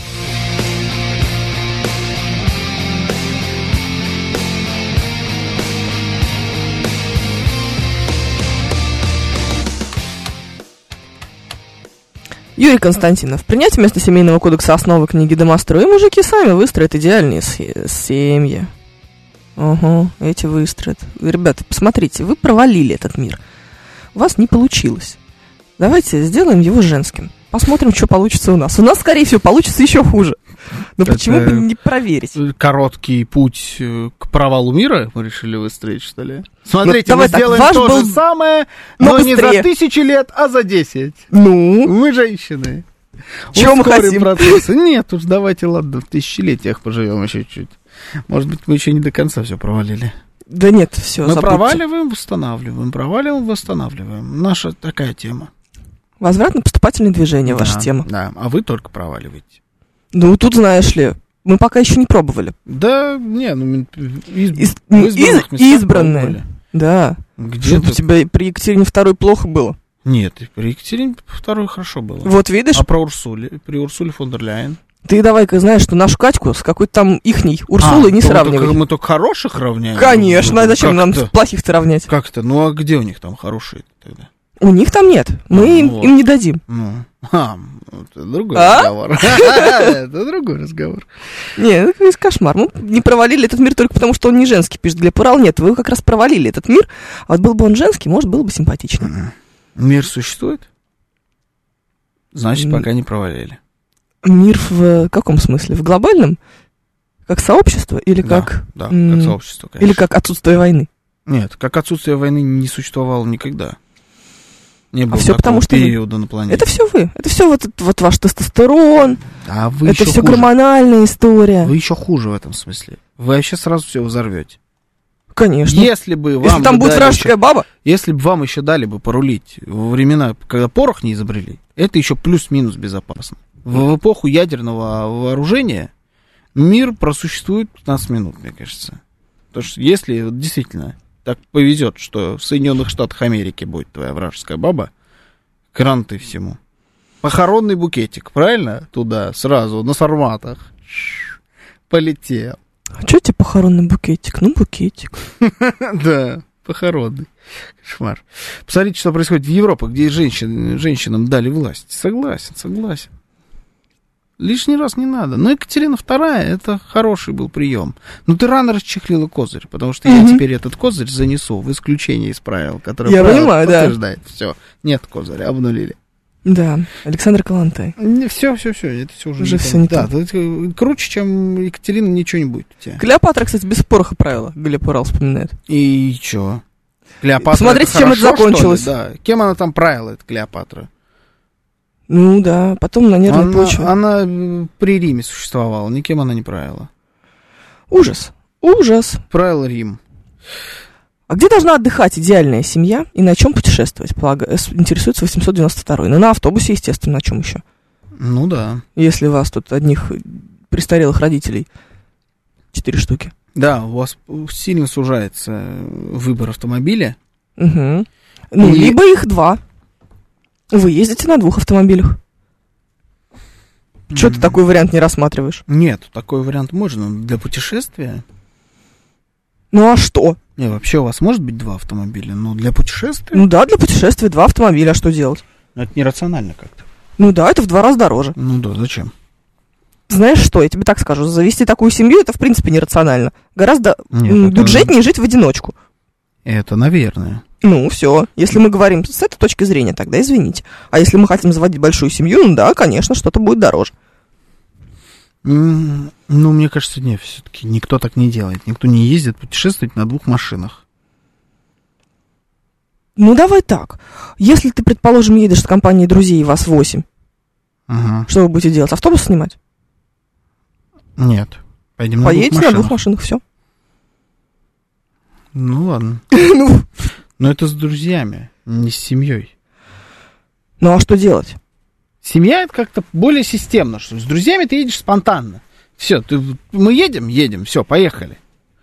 Юрий Константинов. Принять вместо семейного кодекса основы книги «Домострой», и мужики сами выстроят идеальные семьи. Ага, эти выстроят. Ребята, посмотрите, вы провалили этот мир. У вас не получилось. Давайте сделаем его женским. Посмотрим, что получится у нас. У нас, скорее всего, получится еще хуже. Но это почему бы не проверить? Короткий путь к провалу мира мы решили выстроить, что ли? Смотрите, ну, мы сделаем так, то был... же самое, но, но не за тысячи лет, а за десять. Ну? Мы женщины. Чего мы хотим? Процессы. Нет, уж давайте, ладно, в тысячелетиях поживем еще чуть. Может быть, мы еще не до конца все провалили. Да нет, все, Мы забудьте. проваливаем, восстанавливаем, проваливаем, восстанавливаем. Наша такая тема. Возвратно-поступательное движение, да, ваша тема. Да, а вы только проваливаете. Ну, тут, знаешь ли, мы пока еще не пробовали. Да, не, ну, из, из, в избранных из, избранные. Пробовали. Да. Где Чтобы у тебя при Екатерине второй плохо было. Нет, при Екатерине второй хорошо было. Вот видишь? А про Урсуле, при Урсуле фон дер Ляйен? Ты давай-ка знаешь, что нашу Катьку с какой-то там ихней Урсулой а, не сравнивай. Мы, мы только хороших равняем? Конечно, а зачем нам плохих-то равнять? Как-то, ну а где у них там хорошие тогда? У них там нет, мы ну, им, вот. им не дадим. Ну, а, это другой а? разговор. Это другой разговор. Нет, это кошмар. Мы не провалили этот мир только потому, что он не женский, пишет Глеб Урал. Нет, вы как раз провалили этот мир, а вот был бы он женский, может, было бы симпатичнее. Мир существует? Значит, пока не провалили. Мир в каком смысле? В глобальном? Как сообщество или как... Да, да как сообщество, конечно. Или как отсутствие войны? Нет, как отсутствие войны не существовало никогда. Не было а все потому, что периода на планете. Это все вы. Это все вот, вот ваш тестостерон. А вы это все хуже. Гормональная история. Вы еще хуже в этом смысле. Вы вообще сразу все взорвете. Конечно. Если бы вам Если там будет вражеская еще, баба. Если бы вам еще дали бы порулить во времена, когда порох не изобрели, это еще плюс-минус безопасно. В эпоху ядерного вооружения мир просуществует пятнадцать минут, мне кажется. Потому что если действительно так повезет, что в Соединенных Штатах Америки будет твоя вражеская баба, кранты всему. Похоронный букетик, правильно? Туда сразу, на сарматах. Полетел. А что тебе похоронный букетик? Ну, букетик. Да, похоронный. Кошмар. Посмотрите, что происходит в Европе, где женщин, женщинам дали власть. Согласен, согласен. Лишний раз не надо. Но Екатерина вторая, это хороший был прием. Но ты рано расчехлила козырь, потому что mm-hmm. я теперь этот козырь занесу в исключение из правил, которые я правила понимаю, подтверждает. Да. Все, нет козыря, обнулили. Да, Александр Калантай. Все, все, все, это все уже, уже не все не да, то. Это круче, чем Екатерина, ничего не будет у тебя. Клеопатра, кстати, без пороха правила, Глеб Урал вспоминает. И что? Клеопатра. Посмотрите, это чем хорошо, это закончилось. Да. Кем она там правила, эта Клеопатра? Ну да, потом на нервной она, почве. Она при Риме существовала, никем она не правила. Ужас, ужас. Правила Рим. А где должна отдыхать идеальная семья и на чем путешествовать? Полагаю, интересуется восемьсот девяносто второй. Ну, на автобусе, естественно, на чем еще? Ну да. Если у вас тут одних престарелых родителей четыре штуки. Да, у вас сильно сужается выбор автомобиля. Угу. Ну, и... либо их два. Вы ездите на двух автомобилях. Mm-hmm. Чего ты такой вариант не рассматриваешь? Нет, такой вариант можно для путешествия. Ну а что? Не, вообще у вас может быть два автомобиля, но для путешествия? Ну да, для путешествия два автомобиля, а что делать? Это нерационально как-то. Ну да, это в два раза дороже. Ну да, зачем? Знаешь что, я тебе так скажу, завести такую семью, это в принципе нерационально. Гораздо Нет, бюджетнее это... жить в одиночку. Это, наверное. Ну, все. Если мы говорим с этой точки зрения, тогда извините. А если мы хотим заводить большую семью, ну да, конечно, что-то будет дороже. Mm, ну, мне кажется, нет, все-таки никто так не делает. Никто не ездит путешествовать на двух машинах. Ну, давай так. Если ты, предположим, едешь с компанией друзей, вас восемь, uh-huh. что вы будете делать? Автобус снимать? Нет. Пойдем на Поедете двух машинах. на двух машинах, все. Ну, ладно. Ну... Но это с друзьями, не с семьей. Ну, а что делать? Семья — это как-то более системно, что с друзьями ты едешь спонтанно. Все, ты, мы едем, едем, все, поехали.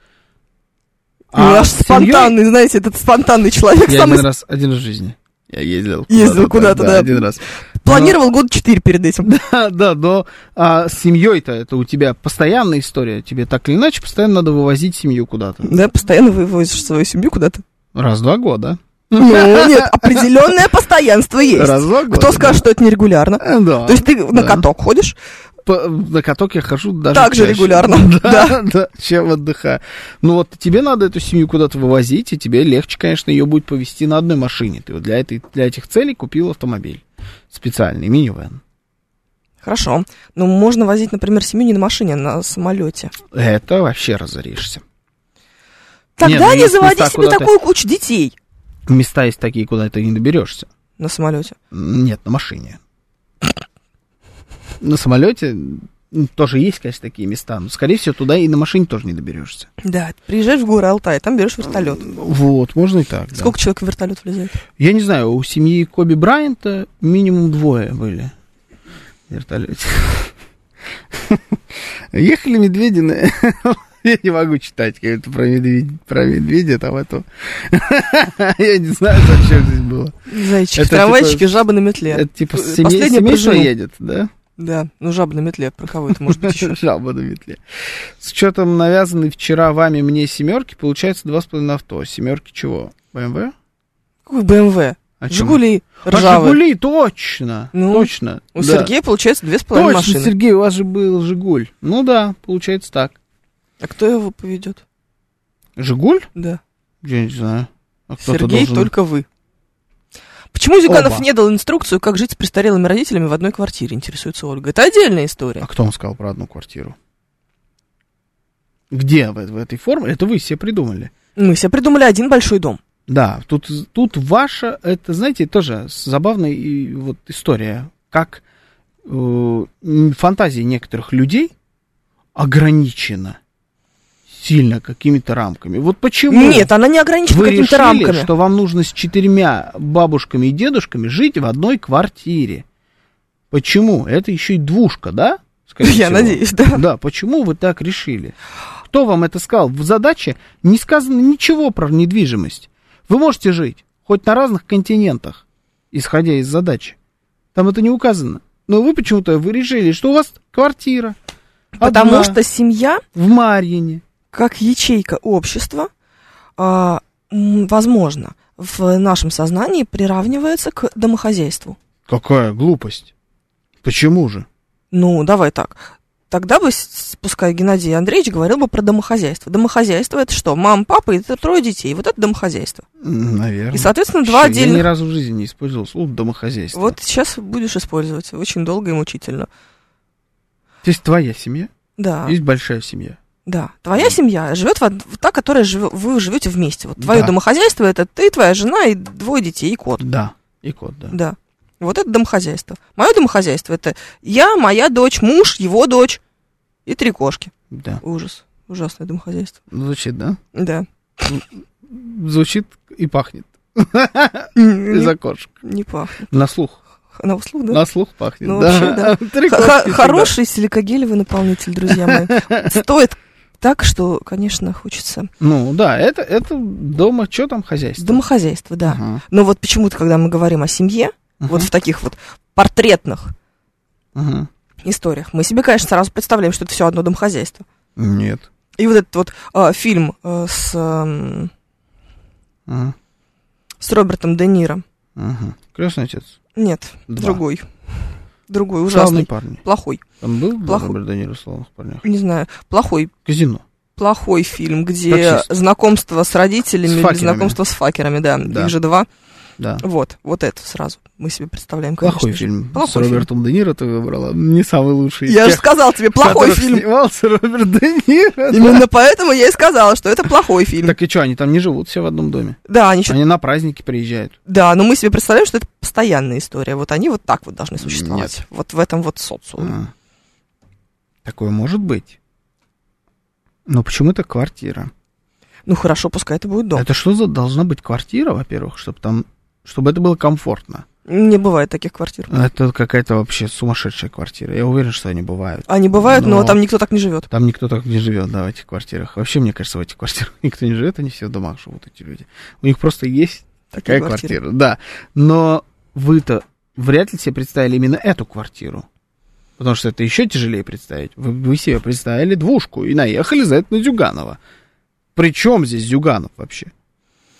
А ну, аж спонтанный, семьей... знаете, этот спонтанный человек. Я самый... один раз, один раз в жизни. Я ездил куда-то. Ездил куда-то, да. да. Один раз. Планировал но... года четыре перед этим. Да, да, но а, с семьей-то это у тебя постоянная история. Тебе так или иначе постоянно надо вывозить семью куда-то. Да, постоянно вывозишь свою семью куда-то. Раз в два года. Ну, нет, определенное постоянство есть. Разок, Кто да. скажет, что это нерегулярно? Да. То есть ты да. на каток ходишь? По, на каток я хожу даже Так же чаще. регулярно. Да, да, да, чем отдыхаю. Ну вот тебе надо эту семью куда-то вывозить, и тебе легче, конечно, ее будет повезти на одной машине. Ты вот для, этой, для этих целей купил автомобиль специальный, минивэн. Хорошо. Но можно возить, например, семью не на машине, а на самолете. Это вообще разоришься. Тогда Не, ну не есть заводи места, себе куда такую кучу детей Места есть такие, куда ты не доберешься. на самолете. Нет, на машине. На самолете тоже есть, конечно, такие места, но, скорее всего, туда и на машине тоже не доберешься. Да, приезжаешь в горы Алтай, там берешь вертолет. Вот, можно и так. Сколько да. человек в вертолет влезает? Я не знаю, у семьи Коби Брайанта минимум двое были в вертолете. Ехали медведи на... Я не могу читать как-то про медведя, про медведя там это. Я не знаю, зачем здесь было. Зайчики, Это трамвайчики, типа- жабы на метле. Это типа Последнее семей, про семейство жену. едет, да? Да, ну жаба на метле, про кого это может быть еще? Жаба на метле. С учетом навязанной вчера вами мне семерки, получается два с половиной авто. Семерки чего? БМВ? Какой БМВ? А Жигули А ржавые. Жигули, точно. Ну, точно. У да. Сергея получается две с половиной Точно, машины. Сергей, у вас же был Жигуль. Ну да, получается так. А кто его поведет? Жигуль? Да. Я не знаю. А кто-то Сергей, должен... только вы. Почему Зюганов Оба. не дал инструкцию, как жить с престарелыми родителями в одной квартире, интересуется Ольга? Это отдельная история. А кто вам сказал про одну квартиру? Где в, в этой форме? Это вы себе придумали. Мы себе придумали один большой дом. Да, тут, тут ваша, это, знаете, тоже забавная и, вот, история, как э, фантазия некоторых людей ограничена сильно какими-то рамками. Вот почему Нет, она не ограничена вы какими-то решили, рамками. что вам нужно с четырьмя бабушками и дедушками жить в одной квартире? Почему? Это еще и двушка, да? Скорее Я всего. надеюсь, да. Да, почему вы так решили? Кто вам это сказал? В задаче не сказано ничего про недвижимость. Вы можете жить хоть на разных континентах, исходя из задачи. Там это не указано. Но вы почему-то вы решили, что у вас квартира Потому одна что семья, в Марьине. как ячейка общества, а, м, возможно, в нашем сознании приравнивается к домохозяйству. Какая глупость. Почему же? Ну, давай так. Тогда бы, с- пускай Геннадий Андреевич говорил бы про домохозяйство. Домохозяйство — это что? Мама, папа и трое детей. Вот это домохозяйство. М, Наверное. И, соответственно, два Вообще, Я ни отдельных... разу в жизни не использовал слово домохозяйство. Вот сейчас будешь использовать. Очень долго и мучительно. То есть твоя семья, Да, есть большая семья. да. Твоя семья живет в од- в та, которая живет, вы живете вместе. Вот твое Да. домохозяйство — это ты, твоя жена и двое детей, и кот. Да, и кот, да. Да. Вот это домохозяйство. Мое домохозяйство — это я, моя дочь, муж, его дочь и три кошки. Да. Ужас. Ужасное домохозяйство. Звучит, да? Да. Звучит и пахнет. Не, Из окошек. не пахнет. На слух. На слух, да? На слух пахнет. Ну, да. вообще, да. Три Х- кошки х- всегда. Хороший силикогелевый наполнитель, друзья мои. Стоит так, что, конечно, хочется. Ну, да, это, это дома, что там хозяйство? Домохозяйство, да. Ага. Но вот почему-то, когда мы говорим о семье, Ага. вот в таких вот портретных Ага. историях, мы себе, конечно, сразу представляем, что это все одно домохозяйство. Нет. И вот этот вот а, фильм а, с, ам, Ага. с Робертом Де Ниро. Ага. Крестный отец. Нет, Два. другой. Другой, Славные ужасный. парни. Плохой. Там был Плохой. Роберт Де Ниро в «Славных парнях»? Не знаю, плохой. Казино. Плохой фильм, где Таксист. знакомство с родителями С или факерами. знакомство с факерами, да. Да. Их же два. Да. Вот, вот это сразу мы себе представляем, конечно Плохой же. фильм. Плохой с фильм. Робертом Де Ниро ты выбрала. Не самый лучший. из Я же тех, сказала тебе, в плохой которых фильм. снимался Роберт Де Ниро. Именно поэтому я и сказала, что это плохой фильм. Так и что, они там не живут все в одном доме? Да, они что-то... Они на праздники приезжают. Да, но мы себе представляем, что это постоянная история. Вот они вот так вот должны существовать. Вот в этом вот социуме. А. Такое может быть. Но почему это квартира? Ну хорошо, пускай это будет дом. Это что за должна быть квартира, во-первых, чтобы там, чтобы это было комфортно? Не бывает таких квартир. Это какая-то вообще сумасшедшая квартира. Я уверен, что они бывают. Они бывают, но, Но- там никто так не живет. Там никто так не живет, да, в этих квартирах. Вообще, мне кажется, в этих квартирах никто не живет, они все в домах живут, эти люди. У них просто есть такая Такие квартиры. квартира. Да. Но вы-то вряд ли себе представили именно эту квартиру. Потому что это еще тяжелее представить. Вы, вы себе представили двушку и наехали за это на Зюганова. При чем здесь Зюганов вообще?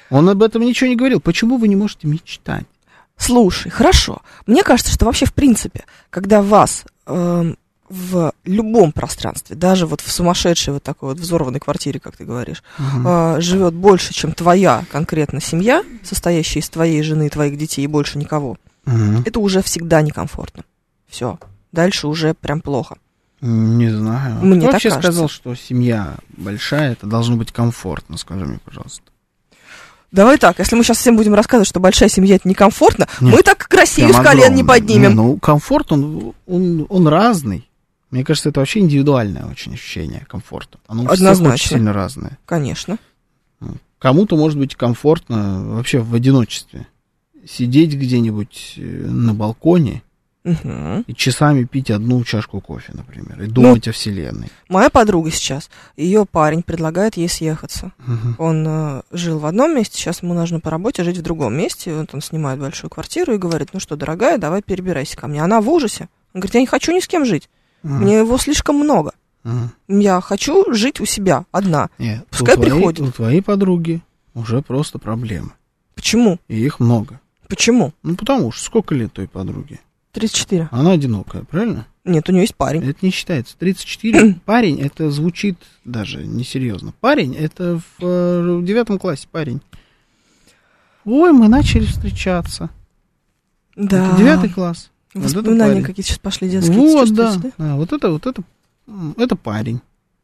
Он об этом ничего не говорил. Почему вы не можете мечтать? Слушай, хорошо. Мне кажется, что вообще в принципе, когда вас э, в любом пространстве, даже вот в сумасшедшей вот такой вот взорванной квартире, как ты говоришь, угу. э, живет больше, чем твоя конкретно семья, состоящая из твоей жены, твоих детей и больше никого, угу. это уже всегда некомфортно. Все. Дальше уже прям плохо. Не знаю. Мне Кто так вообще кажется. сказал, что семья большая, это должно быть комфортно? Скажи мне, пожалуйста. Давай так, если мы сейчас всем будем рассказывать, что большая семья это некомфортно, Нет, мы так к Россию с колен не поднимем. Не, ну, комфорт, он, он, он разный. Мне кажется, это вообще индивидуальное очень ощущение комфорта. Оно однозначно. Очень сильно разное. Конечно. Кому-то может быть комфортно вообще в одиночестве. Сидеть где-нибудь на балконе угу. и часами пить одну чашку кофе, например, и думать ну, о Вселенной. Моя подруга сейчас, ее парень предлагает ей съехаться. Угу. Он э, жил в одном месте, сейчас ему нужно по работе жить в другом месте. Вот он снимает большую квартиру и говорит, ну что, дорогая, давай перебирайся ко мне. Она в ужасе. Он говорит, я не хочу ни с кем жить. Угу. Мне его слишком много. Угу. Я хочу жить у себя одна. Нет, пускай у твоей, приходит. У твоей подруги уже просто проблемы. Почему? И их много. Почему? Ну, потому что сколько лет той подруге? тридцать четыре. Она одинокая, правильно? Нет, у нее есть парень. Это не считается. тридцать четыре. Парень, это звучит даже несерьезно. Парень, это в, в девятом классе парень. Ой, мы начали встречаться. Да. Это девятый класс. Воспоминания вот какие-то сейчас пошли детские. Вот, да. А, вот это, вот это, это парень.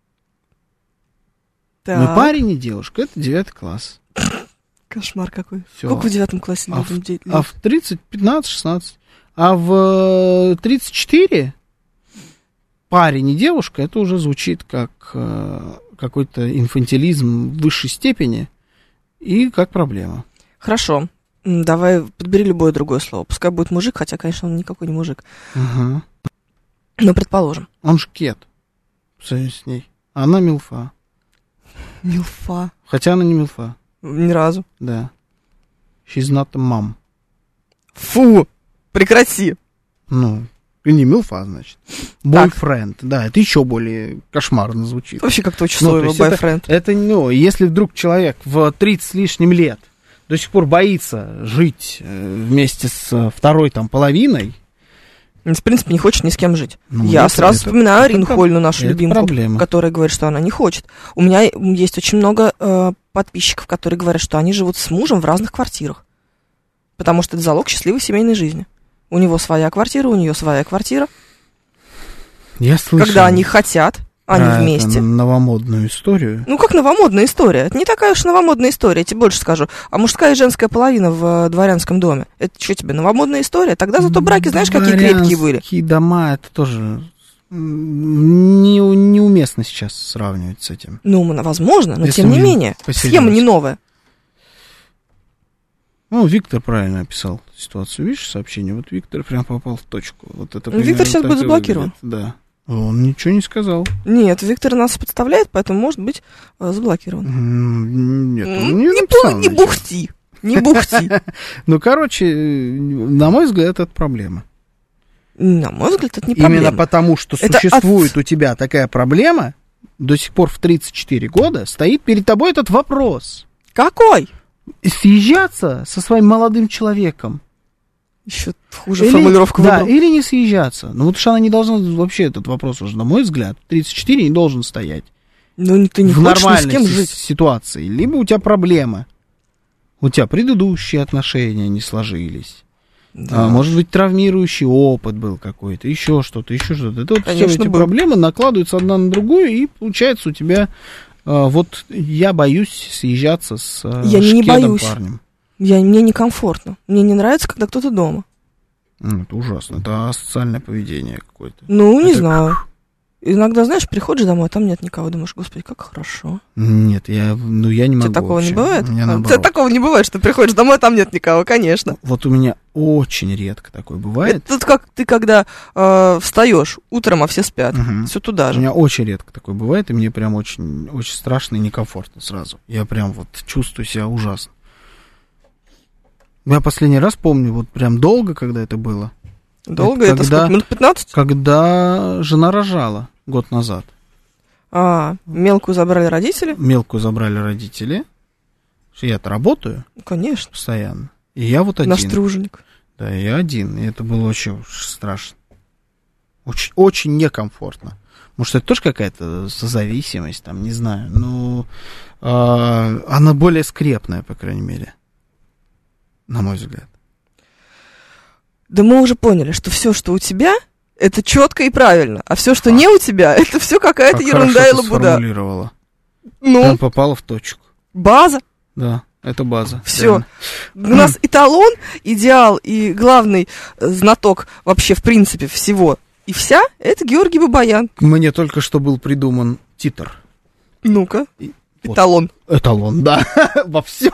Так. Но парень и девушка, это девятый класс. Кошмар какой. Всё. Сколько в девятом классе а людям в, лет? А в тридцать, пятнадцать, шестнадцать. А в тридцать четыре парень и девушка, это уже звучит как э, какой-то инфантилизм в высшей степени и как проблема. Хорошо. Давай подбери любое другое слово. Пускай будет мужик, хотя, конечно, он никакой не мужик. Угу. Но предположим. Он ж кет. С ней. Она милфа. Милфа. Хотя она не милфа. Ни разу. Да. She's not a mom. Фу! Прекрати. Ну, не милфа, значит. Бойфренд. Да, это еще более кошмарно звучит. Вообще как-то очень слово ну, бойфренд. Это, это, ну, если вдруг человек в тридцать с лишним лет до сих пор боится жить вместе с второй там половиной, в принципе, не хочет ни с кем жить. Ну, Я это, сразу это, вспоминаю это, Арину это, Хольну, нашу это любимку, проблема. Которая говорит, что она не хочет. У меня есть очень много э, подписчиков, которые говорят, что они живут с мужем в разных квартирах. Потому что это залог счастливой семейной жизни. У него своя квартира, у нее своя квартира. Я слышал. Когда они хотят, они про вместе. Это новомодную историю. Ну, как новомодная история. Это не такая уж новомодная история, я тебе больше скажу. А мужская и женская половина в дворянском доме. Это что тебе, новомодная история? Тогда зато браки, знаешь, какие крепкие были. Дворянские дома, это тоже не, неуместно сейчас сравнивать с этим. Ну, возможно, но Если тем не менее. Схема не новая. Ну, Виктор правильно описал ситуацию. Видишь сообщение? Вот Виктор прям попал в точку. Вот это Виктор сейчас будет заблокирован. Да. Он ничего не сказал. Нет, Виктор нас подставляет, поэтому может быть э, заблокирован. Нет, он не, не, не бухти. Не бухти. Ну, короче, на мой взгляд, это проблема. На мой взгляд, это не проблема. Именно потому, что существует у тебя такая проблема, до сих пор в тридцать четыре года стоит перед тобой этот вопрос. Какой? Съезжаться со своим молодым человеком. Еще хуже или, формулировку да, выбрал. или не съезжаться. Ну, вот что она не должна, вообще этот вопрос уже, на мой взгляд, тридцать четыре не должен стоять. Ну, ты не в хочешь нормальной ни с кем жить. Ситуации. Либо у тебя проблемы. У тебя предыдущие отношения не сложились. Да. А, может быть, травмирующий опыт был какой-то, еще что-то, еще что-то. Это вот все эти был. Проблемы накладываются одна на другую, и получается у тебя а, вот я боюсь съезжаться с я не боюсь. парнем. Я, мне некомфортно. Мне не нравится, когда кто-то дома. Ну, это ужасно. Это асоциальное поведение какое-то. Ну, не это... знаю. Иногда, знаешь, приходишь домой, а там нет никого. Думаешь, господи, как хорошо. Нет, я, ну, я не могу. Тебе такого вообще. не бывает? У меня а, тебе такого не бывает, что приходишь домой, а там нет никого, конечно. Вот у меня очень редко такое бывает. Это тут как ты, когда э, встаешь утром, а все спят. Угу. Все туда же. У меня очень редко такое бывает, и мне прям очень, очень страшно и некомфортно сразу. Я прям вот чувствую себя ужасно. Я последний раз помню, вот прям долго, когда это было. Долго? Это, это сколько, минут пятнадцать? Когда жена рожала год назад. А, мелкую забрали родители? Мелкую забрали родители. Я-то работаю. Конечно. Постоянно. И я вот один. Наш труженик. Да, я один. И это было очень страшно. Очень, очень некомфортно. Может, это тоже какая-то созависимость, там, не знаю. Но э, она более скрепная, по крайней мере. На мой взгляд. Да мы уже поняли, что все, что у тебя, это четко и правильно. А все, что а. не у тебя, это все какая-то как ерунда и лабуда. Сформулировала. Ну. Прям попала в точку. База. Да, это база. Все. У нас эталон, идеал и главный знаток вообще, в принципе, всего и вся, это Георгий Бабаян. Мне только что был придуман титр. Ну-ка. Эталон. Вот. Эталон, да. Во всем.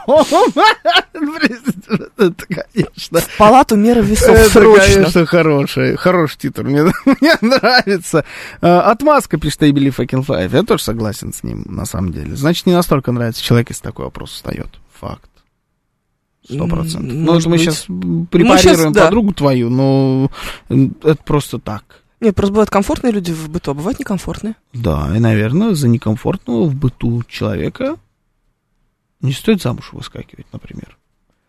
Это, конечно. В палату меры весов это, срочно. Это, конечно, хороший, хороший титр. Мне, мне нравится. Отмазка, пишет I Believe I Can Fly. Я тоже согласен с ним, на самом деле. Значит, не настолько нравится человек, если такой вопрос встает. Факт. Сто процентов. Ну, это мы сейчас препарируем сейчас, подругу да. твою, но это просто так. Нет, просто бывают комфортные люди в быту, а бывают некомфортные. Да, и, наверное, за некомфортного в быту человека не стоит замуж выскакивать, например.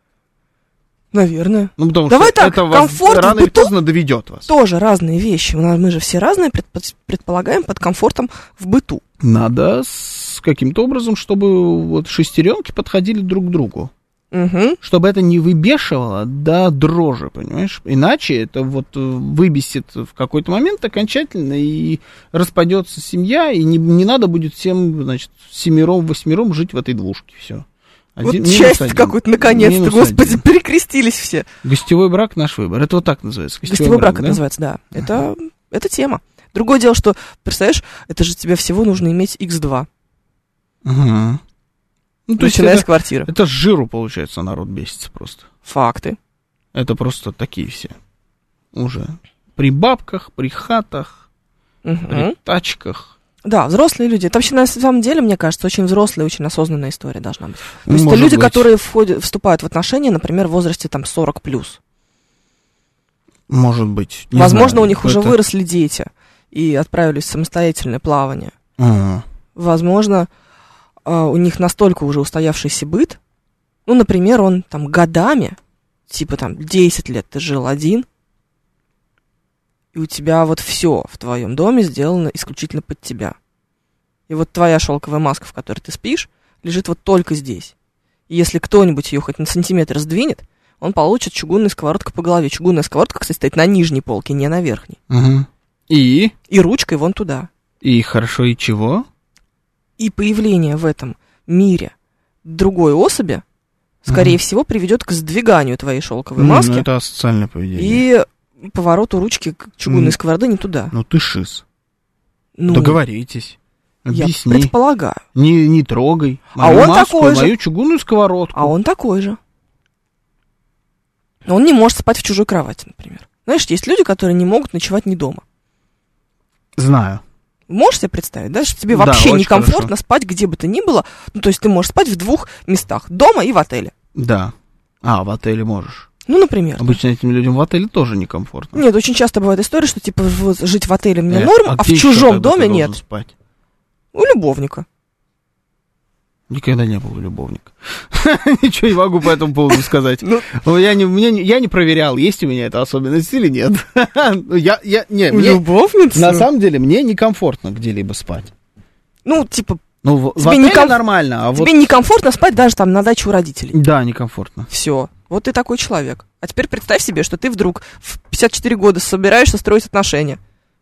Наверное. Ну, потому Давай что так, это комфорт вас рано в быту или поздно доведет вас. Тоже разные вещи. Мы же все разные предполагаем под комфортом в быту. Надо с каким-то образом, чтобы вот шестеренки подходили друг к другу. Угу. Чтобы это не выбешивало до дрожи, понимаешь? Иначе это вот выбесит в какой-то момент окончательно, и распадется семья, и не, не надо будет всем, значит, семером, восьмером жить в этой двушке. Все. Один, вот счастье какое-то, наконец-то, минус господи, один. Перекрестились все. Гостевой брак — наш выбор. Это вот так называется. Гостевой, Гостевой брак, брак да? называется, да. Это, это тема. Другое дело, что, представляешь, это же тебе всего нужно иметь икс два. Угу. Ну, то начиная есть с квартиры. Это с жиру, получается, народ бесится просто. Факты. Это просто такие все. Уже. При бабках, при хатах, угу. при тачках. Да, взрослые люди. Это вообще, на самом деле, мне кажется, очень взрослая, очень осознанная история должна быть. То есть Может это люди, быть. которые входят, вступают в отношения, например, в возрасте там сорок плюс. Может быть. Не Возможно, знаю. у них это... уже выросли дети и отправились в самостоятельное плавание. Ага. Возможно, у них настолько уже устоявшийся быт, ну, например, он там годами, типа там десять лет ты жил один, и у тебя вот все в твоем доме сделано исключительно под тебя. И вот твоя шелковая маска, в которой ты спишь, лежит вот только здесь. И если кто-нибудь ее хоть на сантиметр сдвинет, он получит чугунной сковородкой по голове. Чугунная сковородка, кстати, стоит на нижней полке, не на верхней. Угу. И? И ручкой вон туда. И хорошо, и чего? И появление в этом мире другой особи, скорее угу. всего, приведет к сдвиганию твоей шелковой ну, маски. Ну, это асоциальное поведение. И повороту ручки к чугунной сковороды не туда. Ну, ты шиз. Ну, договоритесь. Объясни. Я предполагаю. Не, не трогай. Мою а он маску, такой же. Мою чугунную сковородку. А он такой же. Он не может спать в чужой кровати, например. Знаешь, есть люди, которые не могут ночевать не дома. Знаю. Можешь себе представить, да, что тебе вообще да, некомфортно хорошо. спать где бы то ни было? Ну, то есть ты можешь спать в двух местах, дома и в отеле. Да. А, в отеле можешь. Ну, например. Обычно да. этим людям в отеле тоже некомфортно. Нет, очень часто бывает история, что, типа, в, жить в отеле мне э, норм, а, а в чужом доме нет. Спать? У любовника. Никогда не было любовника. Ничего не могу по этому поводу сказать. я, не, мне, я не проверял, есть у меня эта особенность или нет. я, я, не, мне, любовница? На самом деле, мне некомфортно где-либо спать. Ну, типа... Ну, в, в отеле неком... нормально. А тебе вот... некомфортно спать даже там на даче у родителей. Да, некомфортно. Все. Вот ты такой человек. А теперь представь себе, что ты вдруг в пятьдесят четыре года собираешься строить отношения.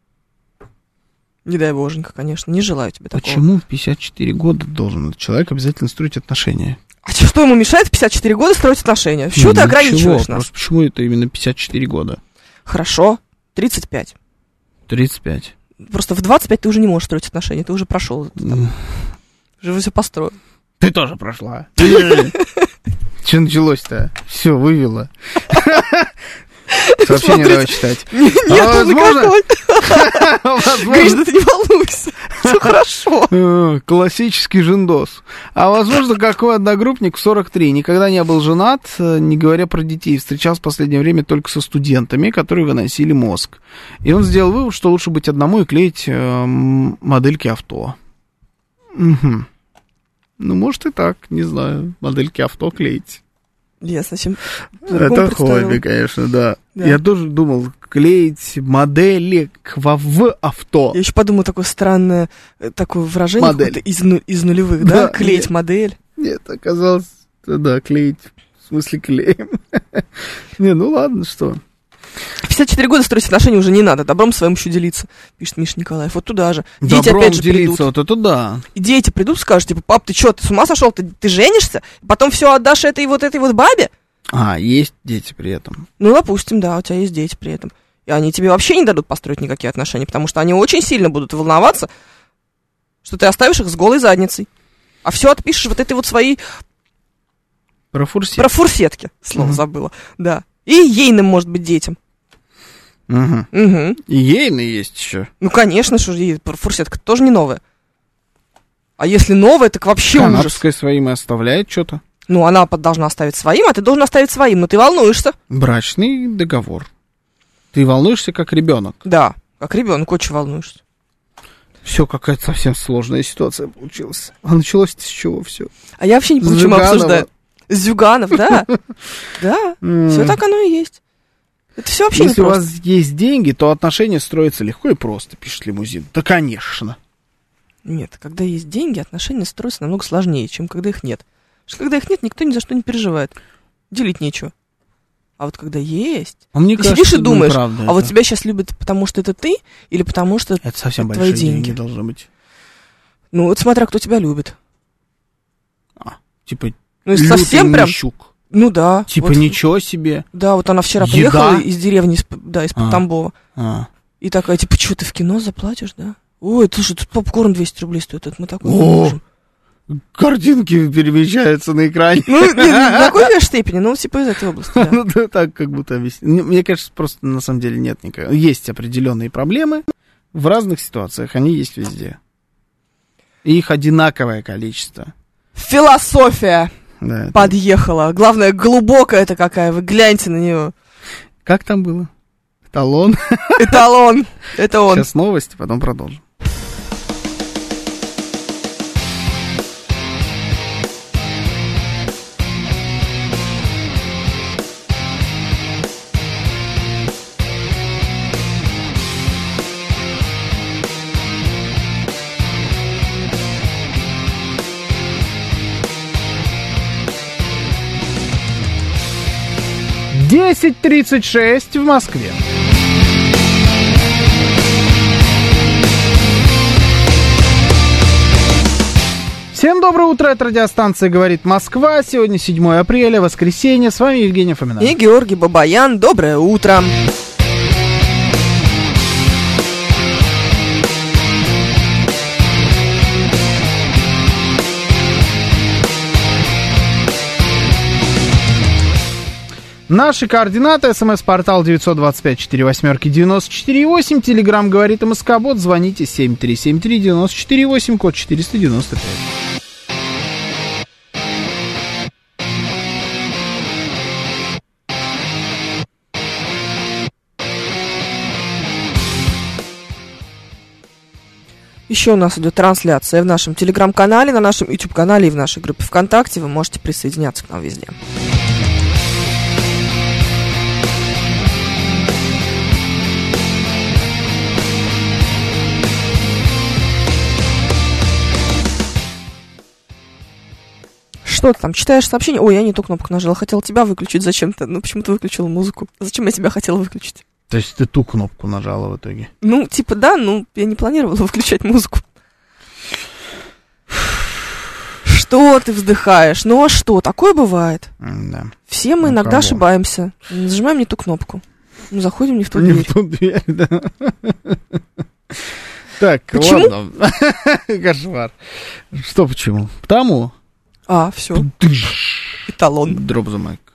Не дай боженька, конечно, не желаю тебе такого. Почему в пятьдесят четыре года должен этот человек обязательно строить отношения? А что ему мешает в пятьдесят четыре года строить отношения? Чего ну, ты ограничиваешь нас? Просто почему это именно пятьдесят четыре года? Хорошо, тридцать пять. тридцать пять. Просто в двадцать пять ты уже не можешь строить отношения, ты уже прошел. Mm. Уже все построил. Ты тоже прошла. Что началось-то? Все, вывела. Сообщение давай читать. Нет, а возможно... Гриш, да ты не волнуйся. Все хорошо. Классический жендос. А возможно, какой одногруппник в сорок три никогда не был женат, не говоря про детей, встречался в последнее время только со студентами, которые выносили мозг. И он сделал вывод, что лучше быть одному и клеить модельки авто. Угу. Ну, может и так, не знаю. Модельки авто клеить. Ясно, чем это хобби, конечно, да. да. Я тоже думал, клеить модели в, в авто. Я еще подумал, такое странное такое выражение из, из нулевых, да? да? Клеить нет. модель. Нет, оказалось, да, клеить, в смысле клеем. Не, ну ладно, что. В пятьдесят четыре года строить отношения уже не надо, добром своим еще делиться, пишет Миша Николаев. Вот туда же. Дети добром опять же делиться, придут. Вот это да. И дети придут, скажут, типа, пап, ты что, ты с ума сошел, ты, ты женишься, потом все отдашь этой вот этой вот бабе? А, есть дети при этом. Ну, допустим, да, у тебя есть дети при этом. И они тебе вообще не дадут построить никакие отношения, потому что они очень сильно будут волноваться, что ты оставишь их с голой задницей. А все отпишешь вот этой вот своей... Про фурсетки. Про фурсетки, слово угу. забыла, да. И ейным, может быть, детям. Угу. Угу. И ейные есть еще. Ну, конечно, что фурсетка тоже не новая. А если новая, так вообще ужас. Канадская своим и оставляет что-то. Ну, она должна оставить своим, а ты должен оставить своим, но ты волнуешься. Брачный договор. Ты волнуешься как ребенок. Да, как ребенок очень волнуешься. Все, какая-то совсем сложная ситуация получилась. А началось-то с чего все? А я вообще не понимаю, почему обсуждаю. Зюганов, да. Да, все так оно и есть. Это все вообще не просто. Если у вас есть деньги, то отношения строятся легко и просто, пишет Лимузин. Да, конечно. Нет, когда есть деньги, отношения строятся намного сложнее, чем когда их нет. Потому что когда их нет, никто ни за что не переживает. Делить нечего. А вот когда есть, а мне ты кажется, сидишь и думаешь, правда, а это. Вот тебя сейчас любят, потому что это ты, или потому что это совсем это твои большие деньги. деньги должны быть. Ну, вот смотря кто тебя любит. А, типа, ну, если совсем прям... Нищук. Ну да. Типа вот, ничего себе. Да, вот она вчера Еда? приехала из деревни, из, да, из-под а, Тамбова. А. И такая, типа, что, ты в кино заплатишь, да? Ой, слушай, тут попкорн двести рублей стоит, это мы такой не можем. Картинки перемещаются на экране. Ну, не, на какой, конечно, степени, ну, типа из этой области, да. Ну, да, так как будто объяснить. Мне кажется, просто на самом деле нет никакого. Есть определенные проблемы в разных ситуациях, они есть везде. И их одинаковое количество. Философия да, подъехала. Это... Главное, глубокая-то какая, вы гляньте на нее. Как там было? Эталон. Эталон, это он. Сейчас новости, потом продолжим. десять тридцать шесть в Москве. Всем доброе утро, это радиостанция «Говорит Москва». Сегодня седьмое апреля, воскресенье. С вами Евгений Фомина. И Георгий Бабаян. Доброе утро. Наши координаты: смс-портал девять два пять четыре восемь девяносто четыре восемь, телеграмм «Говорит МСК-бот», звоните семь три семь три девяносто четыре восемь, код четыреста девяносто пять. Еще у нас идет трансляция в нашем телеграм-канале, на нашем YouTube-канале и в нашей группе ВКонтакте. Вы можете присоединяться к нам везде. Что ты там, читаешь сообщение? Ой, я не ту кнопку нажала, хотела тебя выключить зачем-то. Ну, почему-то выключила музыку. Зачем я тебя хотела выключить? То есть ты ту кнопку нажала в итоге? Ну, типа, да, ну, я не планировала выключать музыку. Что ты вздыхаешь? Ну, а что, такое бывает? Да. Все мы ну, иногда кого? ошибаемся. Нажимаем не ту кнопку. Ну, заходим не в ту дверь. Не в ту дверь, да. Так, почему? Ладно. Кошмар. Что почему? Потому... А, все. Эталон. Дроп за майк.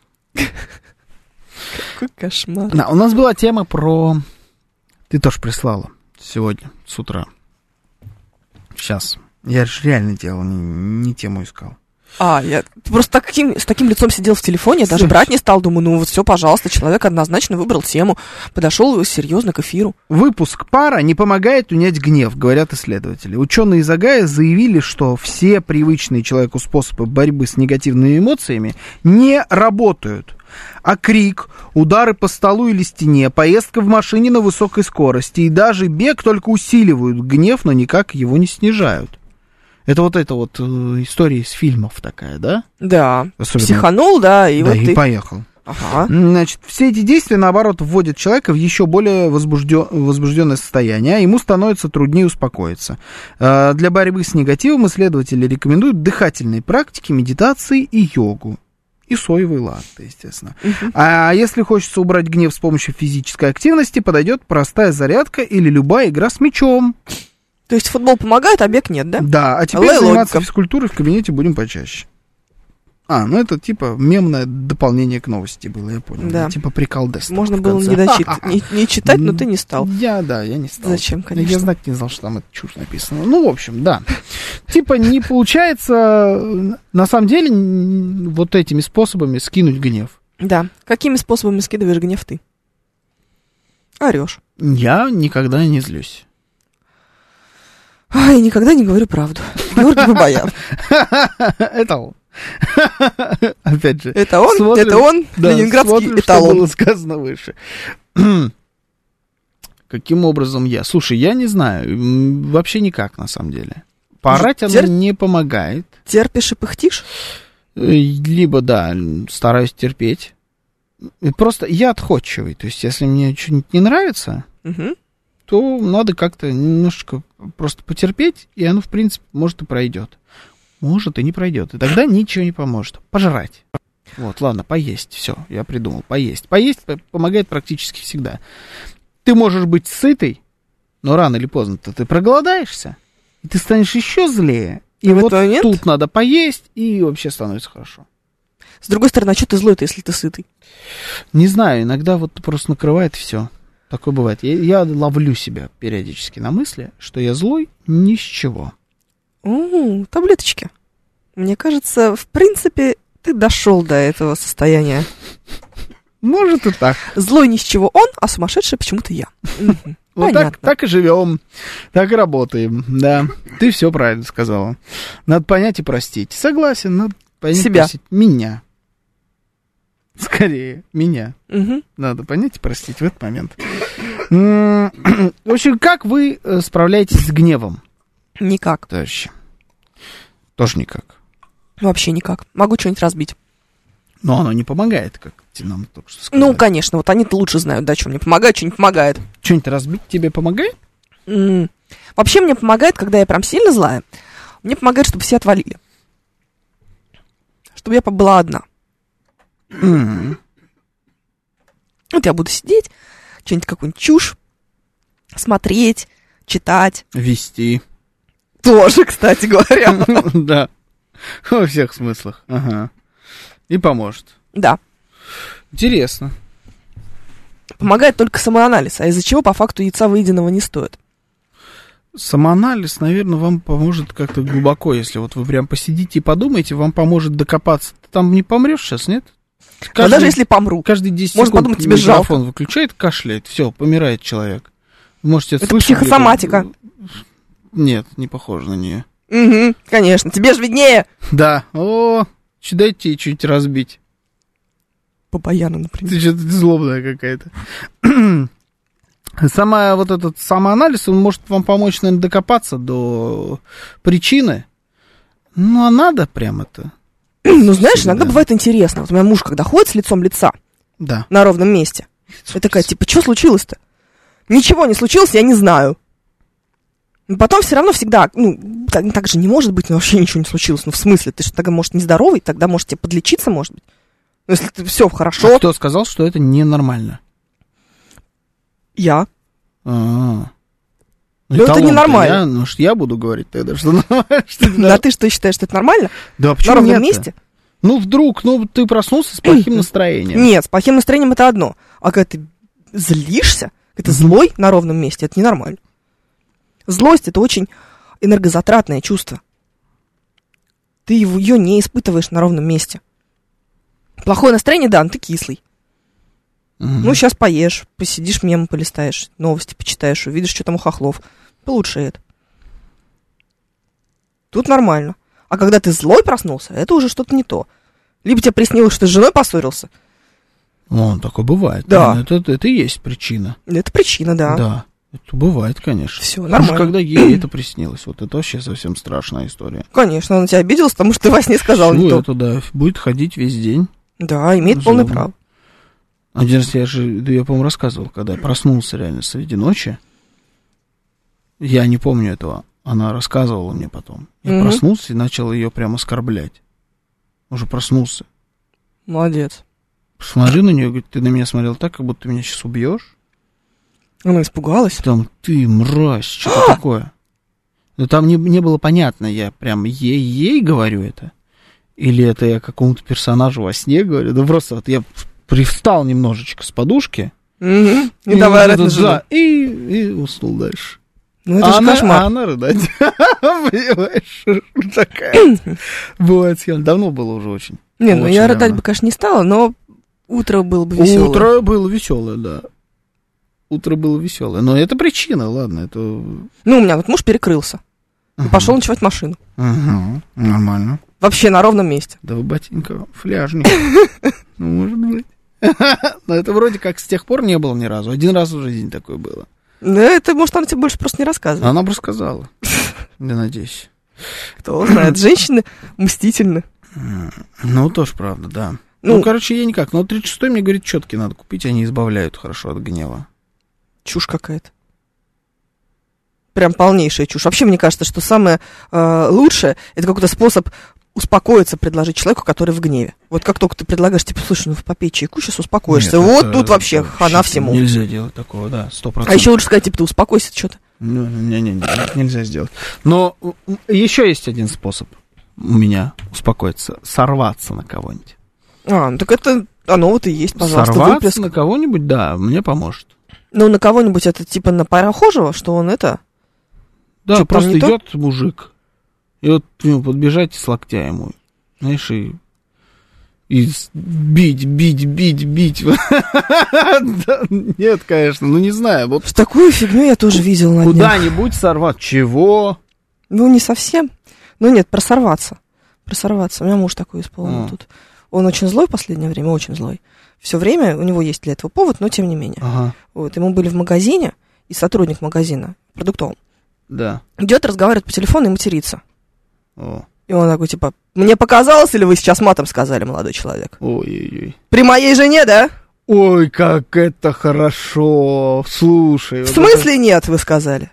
Какой кошмар. Да, у нас была тема про... Ты тоже прислала сегодня, с утра. Сейчас. Я же реально делал, не, не тему искал. А, я просто таким, с таким лицом сидел в телефоне, я даже брать не стал, думаю, ну вот все, пожалуйста, человек однозначно выбрал тему, подошел серьезно к эфиру. Выпуск пара не помогает унять гнев, говорят исследователи. Ученые из Огайо заявили, что все привычные человеку способы борьбы с негативными эмоциями не работают. А крик, удары по столу или стене, поездка в машине на высокой скорости и даже бег только усиливают гнев, но никак его не снижают. Это вот эта вот э, история из фильмов такая, да? Да. Особенно... Психанул, да, и да, вот и ты... поехал. Ага. Значит, все эти действия, наоборот, вводят человека в еще более возбужден... возбужденное состояние, а ему становится труднее успокоиться. Э, для борьбы с негативом исследователи рекомендуют дыхательные практики, медитации и йогу. И соевый латте, естественно. Uh-huh. А если хочется убрать гнев с помощью физической активности, подойдет простая зарядка или любая игра с мячом. То есть футбол помогает, а бег нет, да? Да, а теперь Л- заниматься логика. физкультурой в кабинете будем почаще. А, ну это типа мемное дополнение к новости было, я понял. Да. Типа приколдес. Можно было не, дочит... не, не читать, но ты не стал. Я, да, я не стал. Зачем, конечно. Я знать не знал, что там это чушь написано. Ну, в общем, да. Типа не получается, на самом деле, вот этими способами скинуть гнев. Да. Какими способами скидываешь гнев ты? Орешь. Я никогда не злюсь. Ай, никогда не говорю правду. Георгий Бабаян. Это он. Опять же. Это он, смотрим, это он, да, ленинградский смотрим, эталон. Что было сказано выше. Каким образом я? Слушай, я не знаю. Вообще никак, на самом деле. Поорать оно Тер... не помогает. Терпишь и пыхтишь? Либо, да, стараюсь терпеть. Просто я отходчивый. То есть, если мне что-нибудь не нравится, угу. то надо как-то немножко просто потерпеть, и оно, в принципе, может и пройдет. Может и не пройдет. И тогда ничего не поможет. Пожрать. Вот, ладно, поесть. Все, я придумал. Поесть. Поесть помогает практически всегда. Ты можешь быть сытый, но рано или поздно-то ты проголодаешься, и ты станешь еще злее. И вот тут надо поесть, и вообще становится хорошо. С другой стороны, а что ты злой-то, если ты сытый? Не знаю, иногда вот просто накрывает все. Такое бывает. Я, я ловлю себя периодически на мысли, что я злой ни с чего. У-у, таблеточки. Мне кажется, в принципе, ты дошел до этого состояния. Может и так. Злой ни с чего он, а сумасшедший почему-то я. Вот так, так и живем, так и работаем, да. Ты все правильно сказала. Надо понять и простить. Согласен, надо понять и себя. Простить. Меня. Скорее, меня. Угу. Надо понять и простить в этот момент. В общем, как вы справляетесь с гневом? Никак. Товарищи. Тоже никак. Вообще никак. Могу что-нибудь разбить. Но оно не помогает, как нам только что сказали. Ну, конечно, вот они-то лучше знают, да, что мне помогает, что не помогает. Что-нибудь разбить тебе помогает? Mm. Вообще мне помогает, когда я прям сильно злая, мне помогает, чтобы все отвалили. Чтобы я побыла одна. Mm. Вот я буду сидеть, что-нибудь какую-нибудь чушь смотреть, читать. Вести. Тоже, кстати говоря. Да. Во всех смыслах. Ага. И поможет. Да. Интересно. Помогает только самоанализ, а из-за чего по факту яйца выеденного не стоит. Самоанализ, наверное, вам поможет как-то глубоко, если вот вы прям посидите и подумаете, вам поможет докопаться. Ты там не помрешь сейчас, нет? Каждый, а даже если помру. Каждые десять можно секунд подумать, тебе микрофон жалко. Выключает, кашляет, все, помирает человек. Можете это слышать, психосоматика. Нет, не похоже на нее. Угу, конечно, тебе же виднее. Да. О, дайте чуть разбить. Бабаяна, например. Ты что-то злобная какая-то. Сама вот этот самоанализ, он может вам помочь, наверное, докопаться до причины. Ну, а надо прям это. Ну, знаешь, иногда бывает интересно. Вот у меня муж, когда ходит с лицом лица да. на ровном месте, я такая, типа, что случилось-то? Ничего не случилось, я не знаю. Но потом все равно всегда, ну, так, так же не может быть, но вообще ничего не случилось. Ну, в смысле, ты же тогда, может, нездоровый, тогда, может, тебе подлечиться, может быть. Ну, если ты все хорошо. А кто сказал, что это ненормально? Я. А-а-а. Ну, это ненормально. Я, ну, что я буду говорить тогда, что нормально. А ты что, считаешь, что это нормально? Да, почему на ровном нет-то? месте? Ну, вдруг, ну, ты проснулся с плохим настроением. Нет, с плохим настроением это одно. А когда ты злишься, когда ты злой на ровном месте, это ненормально. Злость — это очень энергозатратное чувство. Ты ее не испытываешь на ровном месте. Плохое настроение, да, но ты кислый. Угу. Ну, сейчас поешь, посидишь, мемы полистаешь, новости почитаешь, увидишь, что там у хохлов. Получше. Тут нормально. А когда ты злой проснулся, это уже что-то не то. Либо тебе приснилось, что ты с женой поссорился. О, такое бывает. Да. Это, это, это и есть причина. Это причина, да. Да. Это бывает, конечно. Все нормально. Когда ей это приснилось. Вот это вообще совсем страшная история. Конечно, она тебя обиделась, потому что ты во сне сказал не то. Это, да, будет ходить весь день. Да, имеет полное право. Один раз я же, я, по-моему, рассказывал, когда я проснулся реально среди ночи. Я не помню этого. Она рассказывала мне потом. Я угу. проснулся и начал ее прям оскорблять. Уже проснулся. Молодец. Смотрю на нее, говорит, ты на меня смотрел так, как будто ты меня сейчас убьешь. Она испугалась. Там, ты, мразь, что такое? Но там не, не было понятно, я прям ей, ей говорю это. Или это я какому-то персонажу во сне говорю. Да просто вот я привстал немножечко с подушки. Угу. И, и давай орать на жену. Да, и, и уснул дальше. Ну это а же она, кошмар. А она рыдать. Понимаешь, такая. Бывает съем. Давно было уже очень. Не, ну я рыдать бы, конечно, не стала, но утро было бы веселое. Утро было веселое, да. Утро было веселое. Но это причина, ладно, это... Ну, у меня вот муж перекрылся. И пошел ночевать в машину. Угу, нормально. Вообще на ровном месте. Да вы, батенька, фляжник. Ну, может быть. Но это вроде как с тех пор не было ни разу. Один раз в жизни такое было. Да, это, может, она тебе больше просто не рассказывает. Она бы рассказала. Я надеюсь. Кто знает, женщины мстительны. Ну, тоже правда, да. Ну, ну короче, я никак. Но тридцать шестой мне, говорит, четкие надо купить, они избавляют хорошо от гнева. Чушь какая-то. Прям полнейшая чушь. Вообще, мне кажется, что самое э, лучшее, это какой-то способ успокоиться, предложить человеку, который в гневе. Вот как только ты предлагаешь, типа, слушай, ну попей чайку, сейчас успокоишься. Нет, вот это, тут вообще это, хана всему. Нельзя делать такого, да, сто процентов. А еще лучше сказать, типа, ты успокойся, что-то. Ну, не-не-не, нельзя сделать. Но еще есть один способ у меня успокоиться. Сорваться на кого-нибудь. А, ну так это оно вот и есть, пожалуйста, Сорваться выплеск. на кого-нибудь, да, мне поможет. Ну, на кого-нибудь это типа на прохожего, что он это... Да, что, просто идет то? мужик, и вот к нему подбежать и с локтя ему, знаешь, и, и бить, бить, бить, бить. Нет, конечно, ну не знаю. Вот такую фигню я тоже видел на днях. Куда-нибудь сорвать. Чего? Ну, не совсем. Ну, нет, про сорваться. Про сорваться. У меня муж такой исполнил тут. Он очень злой в последнее время, очень злой. Все время у него есть для этого повод, но тем не менее. Ага. Вот, и мы были в магазине, и сотрудник магазина, продуктовым, да. идет, разговаривает по телефону и матерится. О. И он такой, типа, мне показалось, или вы сейчас матом сказали, молодой человек? Ой-ой-ой. При моей жене, да? Ой, как это хорошо. Слушай. В вот смысле это... нет, вы сказали?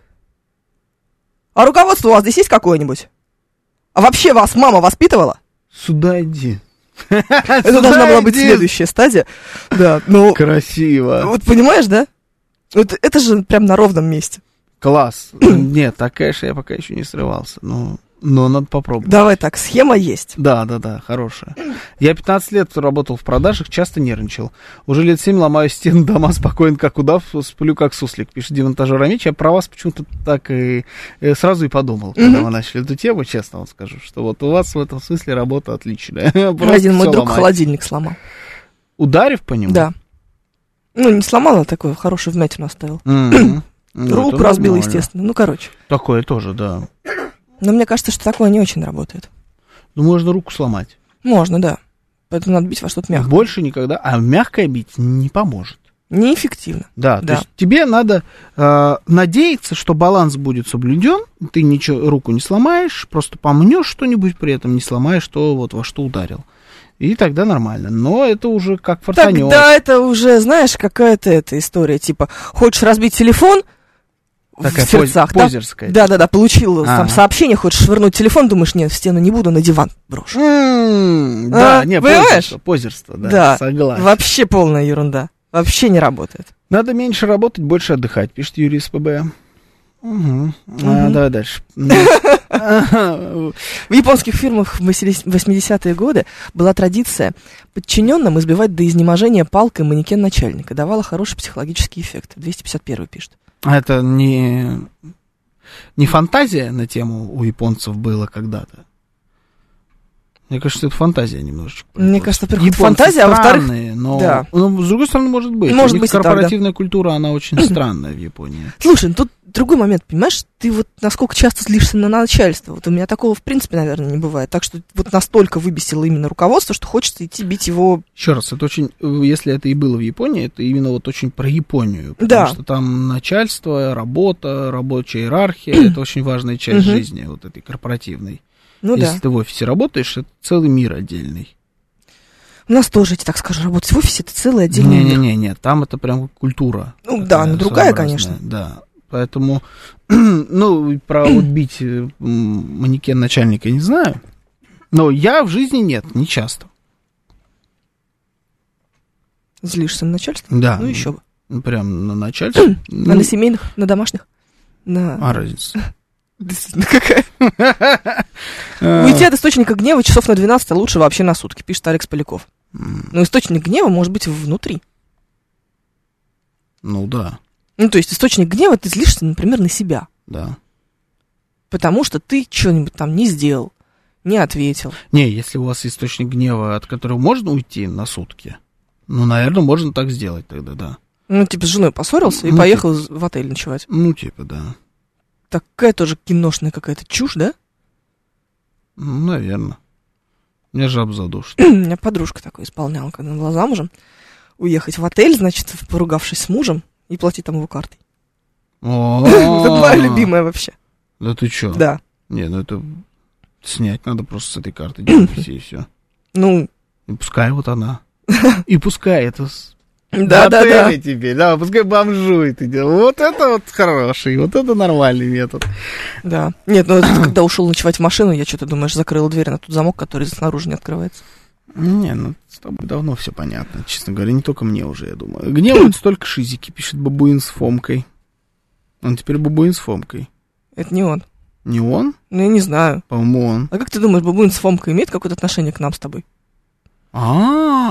А руководство у вас здесь есть какое-нибудь? А вообще вас мама воспитывала? Сюда иди. Это должна была быть следующая стадия. Да, ну... Красиво. Вот понимаешь, да? Вот это же прям на ровном месте. Класс. Нет, так, конечно, я пока еще не срывался. Но, но надо попробовать. Давай так, схема есть. Да, да, да, хорошая. Я пятнадцать лет работал в продажах, часто нервничал. Уже лет семь ломаю стены дома спокоен, как удав, сплю, как суслик, пишет демонтажер Амич. Я про вас почему-то так и, и сразу и подумал, когда mm-hmm. мы начали эту тему, честно вам скажу, что вот у вас в этом смысле работа отличная. Один мой друг холодильник сломал. Ударив по нему? Да. Ну, не сломал, а такой хороший вмятину оставил. Mm-hmm. Руку ну, разбил, естественно. Ну, короче. Такое тоже, да. Но мне кажется, что такое не очень работает. Ну, можно руку сломать. Можно, да. Поэтому надо бить во что-то мягкое. Больше никогда. А мягкое бить не поможет. Неэффективно. Да, да. То есть тебе надо э, надеяться, что баланс будет соблюден, ты ничего, руку не сломаешь, просто помнешь что-нибудь, при этом не сломаешь то, вот, во что ударил. И тогда нормально. Но это уже как фортанет. Тогда это уже, знаешь, какая-то эта история. Типа, хочешь разбить телефон, такая в сердцах, поз- позерская. Да, да, да, получил А-а-а. там сообщение, хочешь швырнуть телефон, думаешь, нет, в стену не буду, на диван брошу. Mm, да, а, не, позерство, позерство, да, да, согласен. Вообще полная ерунда, вообще не работает. Надо меньше работать, больше отдыхать, пишет Юрий из ПБ. Угу. А, угу. давай дальше. В японских фирмах в восьмидесятые годы была традиция подчиненным избивать до изнеможения палкой манекен начальника. Давала хороший психологический эффект. двести пятьдесят первый пишет. А это не, не фантазия на тему у японцев было когда-то? Мне кажется, это фантазия немножечко. Мне кажется, во-первых, фантазия, а во-вторых... но... Да. но, с другой стороны, может быть. Может У них быть, корпоративная так, да. культура, она очень странная в Японии. Слушай, ну тут другой момент, понимаешь? Ты вот насколько часто злишься на начальство. Вот у меня такого, в принципе, наверное, не бывает. Так что вот настолько выбесило именно руководство, что хочется идти бить его... Еще раз, это очень... Если это и было в Японии, это именно вот очень про Японию. Потому да. что там начальство, работа, рабочая иерархия, это очень важная часть жизни вот этой корпоративной. Ну, Если да. ты в офисе работаешь, это целый мир отдельный. У нас тоже, я тебе так скажу, работать в офисе — это целый отдельный мир. Не-не-не, там это прям культура. Ну да, но другая, конечно. Да, поэтому, ну, про вот бить манекен начальника не знаю, но я в жизни нет, не часто. Злишься на начальство? Да. Ну еще бы. Прям на начальство. А на семейных, на домашних? На... А разница? Действительно, какая? Уйти от источника гнева часов на двенадцать, а лучше вообще на сутки, пишет Алекс Поляков. Но источник гнева может быть внутри. Ну да. Ну, то есть источник гнева, ты злишься, например, на себя. Да. Потому что ты что-нибудь там не сделал, не ответил. Не, если у вас источник гнева, от которого можно уйти на сутки, ну, наверное, можно так сделать тогда, да. Ну, типа с женой поссорился и ну, поехал типа, в отель ночевать. Ну, типа, да. Такая тоже киношная какая-то чушь, да? Ну, наверное. Меня жаба задушит. У меня подружка такое исполняла, когда она была замужем. Уехать в отель, значит, поругавшись с мужем, и платить там его картой. Это моя любимая вообще. Да ты чё? Да. Не, ну это снять надо просто с этой карты, деньги и все. Ну. И пускай вот она. И пускай это... Да, да, да. Тебе, да, пускай бомжует. Вот это вот хороший, вот это нормальный метод. Да. Нет, ну это когда ушел ночевать в машину, я что-то думаешь, закрыла дверь на тот замок, который снаружи не открывается. Не, ну с тобой давно все понятно, честно говоря, не только мне уже, я думаю. Гневаются только шизики, пишет Бабуин с Фомкой. Он теперь Бабуин с Фомкой. Это не он. Не он? Ну, я не знаю. По-моему, он. А как ты думаешь, Бабуин с Фомкой имеет какое-то отношение к нам с тобой? А,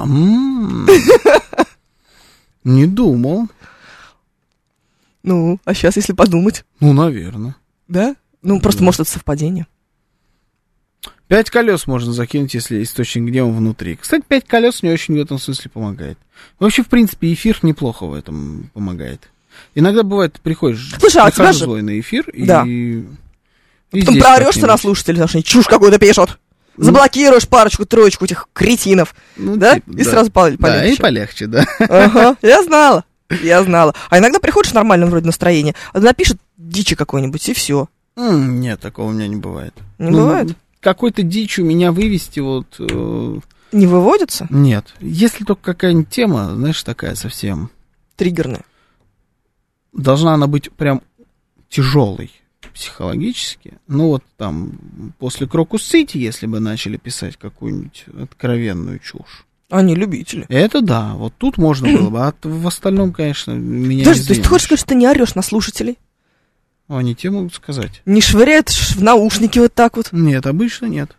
не думал. Ну, а сейчас, если подумать. Ну, наверное. Да? Ну, просто, может, это совпадение. Пять колес можно закинуть, если источник гнева внутри. Кстати, пять колес мне очень в этом смысле помогает. Вообще, в принципе, эфир неплохо в этом помогает. Иногда бывает, ты приходишь, слушай, а тебя же... злой на эфир, да. и... и потом проорёшься на слушателей, потому что они чушь какую-то пишут. Заблокируешь парочку, троечку этих кретинов, ну, да? Типа, и да. Сразу полегче. Да, и полегче, да. Ага, я знала, я знала. А иногда приходишь в нормальном вроде настроение, а напишет дичи какой-нибудь, и все. Mm, нет, такого у меня не бывает. Не ну, бывает? Какой-то дичью меня вывести вот... Э... Не выводится? Нет. Если только какая-нибудь тема, знаешь, такая совсем... Триггерная. Должна она быть прям тяжелой психологически. Ну вот там после Крокус-Сити, если бы начали писать какую-нибудь откровенную чушь. Они любители. Это да, вот тут можно было бы, а в остальном, конечно, меня Даже, не то есть ты хочешь сказать, что ты не орешь на слушателей? Они те могут сказать. Не швыряют в наушники вот так вот? Нет, обычно нет.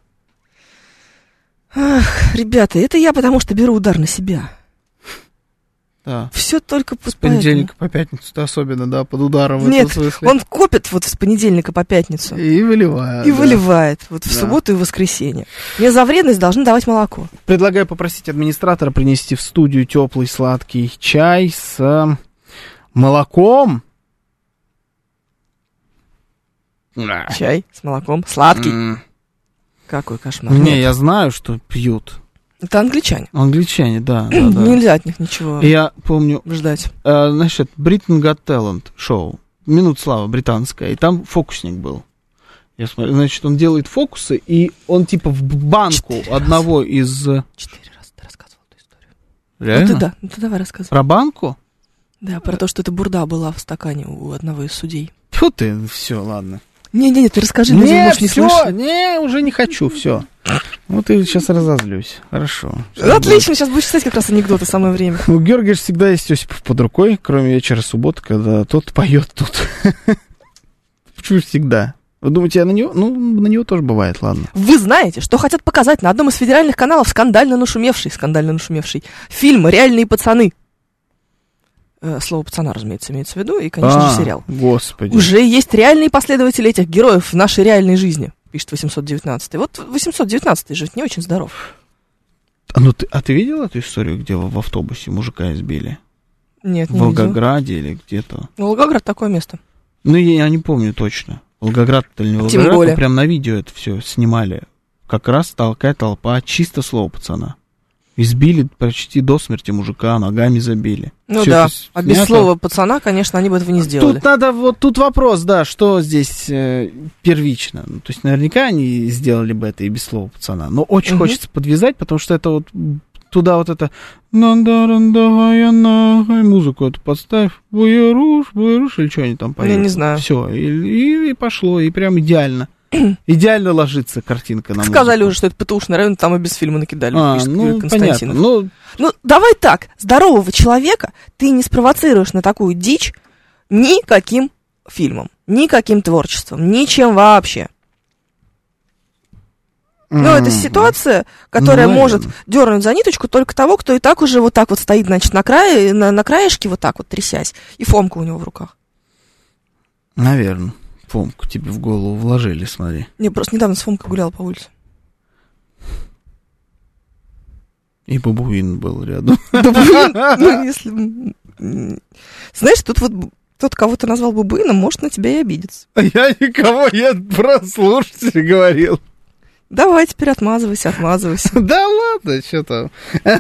Ах, ребята, это я потому что беру удар на себя. Да. Все только с понедельника по пятницу-то особенно, да, под ударом. Нет, он копит вот с понедельника по пятницу. И выливает. И да. выливает вот в да. субботу и в воскресенье. Мне за вредность должны давать молоко. Предлагаю попросить администратора принести в студию теплый сладкий чай с молоком. Чай с молоком. Сладкий. Mm. Какой кошмар. Не, Нет. я знаю, что пьют. Это англичане. Англичане, да. да, да. Нельзя от них ничего я помню, ждать. Э, значит, Britain Got Talent шоу. Минут славы британская. И там фокусник был. Я смотрю, значит, он делает фокусы, и он типа в банку Четыре одного раза. из... Четыре раза ты рассказывал эту историю. Реально? Ну ты да, ну ты давай рассказывай. Про банку? Да, про то, что это бурда была в стакане у одного из судей. Фу ты, все, ладно. Не-не-не, ты расскажи, не, людям, может, не все, слышно. Не, уже не хочу, все. Вот и сейчас разозлюсь. Хорошо. Сейчас отлично, будет. Сейчас будешь читать как раз анекдоты в самое время. У Георгия же всегда есть Осипов под рукой, кроме вечера субботы, когда тот поет тут. Почему всегда? Вы думаете, я на него? Ну, на него тоже бывает, ладно. Вы знаете, что хотят показать на одном из федеральных каналов скандально нашумевший, скандально нашумевший фильм «Реальные пацаны». Слово «пацана», разумеется, имеется в виду, и, конечно а, же, сериал. Господи. Уже есть реальные последователи этих героев в нашей реальной жизни. пишет восемьсот девятнадцатый. Вот восемьсот девятнадцатый же не очень здоров. А, ну, ты, а ты видел эту историю, где в, в автобусе мужика избили? Нет, не В Волгограде видела. или где-то? Волгоград такое место. Ну, я, я не помню точно. Волгоград или не Волгоград, Тем более. прям на видео это все снимали. Как раз такая толпа, чисто слово пацана. Избили почти до смерти мужика, ногами забили. Ну Всё да, это а без снято. слова пацана, конечно, они бы этого не сделали. Тут надо, вот тут вопрос, да, что здесь э, первично. Ну, то есть наверняка они сделали бы это и без слова пацана. Но очень Мгм. хочется подвязать, потому что это вот туда вот это музыку эту подставь, буеруш, буеруш, или что они там поют. Я не знаю. Все, и, и, и пошло, и прям идеально. Идеально ложится картинка на Сказали музыку. уже, что это ПТУшный район, там и без фильма накидали, А, пишет ну, Юрий понятно. Константинов. Ну, Ну, давай так, здорового человека ты не спровоцируешь на такую дичь никаким фильмом, никаким творчеством, ничем вообще. Ну, это ситуация, которая Ну, может наверно. дернуть за ниточку только того, кто и так уже вот так вот стоит, значит, на крае, на, на краешке вот так вот трясясь, и фомка у него в руках. наверное. Фомку тебе в голову вложили, смотри. Я просто недавно с Фомкой гуляла по улице. И бабуин был рядом. Ну, если... м, знаешь, тут вот тот, кого ты назвал бабуином, может на тебя и обидеться. Я никого, я про слушателей говорил. Давай теперь отмазывайся, отмазывайся. Да ладно, что там.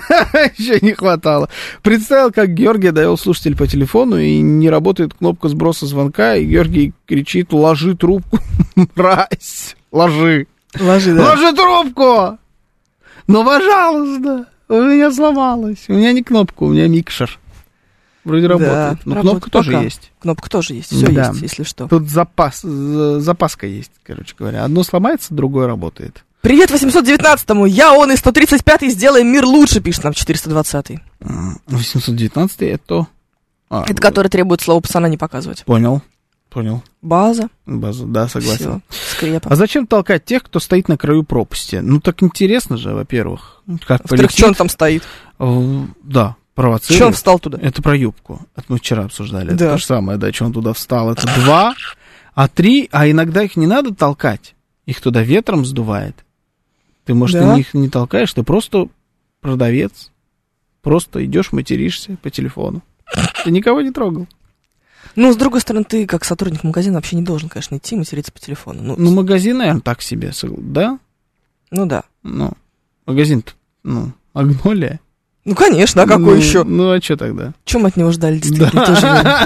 Еще не хватало. Представил, как Георгий довел слушатель по телефону, и не работает кнопка сброса звонка, и Георгий кричит: ложи трубку, мразь, ложи. Ложи, Ложи трубку! Ну, пожалуйста, у меня сломалось. У меня не кнопка, у меня микшер. Вроде работает. Но работает кнопка тоже пока. есть. Кнопка тоже есть, все Да. есть, если что. Тут запас, за- запаска есть, короче говоря. Одно сломается, другое работает. Привет восемьсот девятнадцатому, я он и сто тридцать пятый, сделаем мир лучше, пишет нам четыреста двадцатый. восемьсот девятнадцатый это... А, Это который требует слова пацана не показывать. Понял, понял. База, База, да, согласен. все, скрепа. А зачем толкать тех, кто стоит на краю пропасти? Ну, так интересно же, во-первых. Как Во-вторых, что он там стоит? Э, Да, Че он провоцирует. встал туда? Это про юбку. Это мы вчера обсуждали. Это Да. то же самое, да, что он туда встал. Это два, а три, а иногда их не надо толкать. Их туда ветром сдувает. Ты, может, Да. и их не толкаешь, ты просто продавец. Просто идешь, материшься по телефону. Ты никого не трогал. Ну, с другой стороны, ты, как сотрудник магазина, вообще не должен, конечно, идти и материться по телефону. Ну, Ну, магазин, наверное, так себе, согла- да? ну да. Ну, магазин-то, ну, Магнолия. Ну, конечно, а какой Ну, еще? Ну, а что тогда? Чем мы от него ждали, действительно, тоже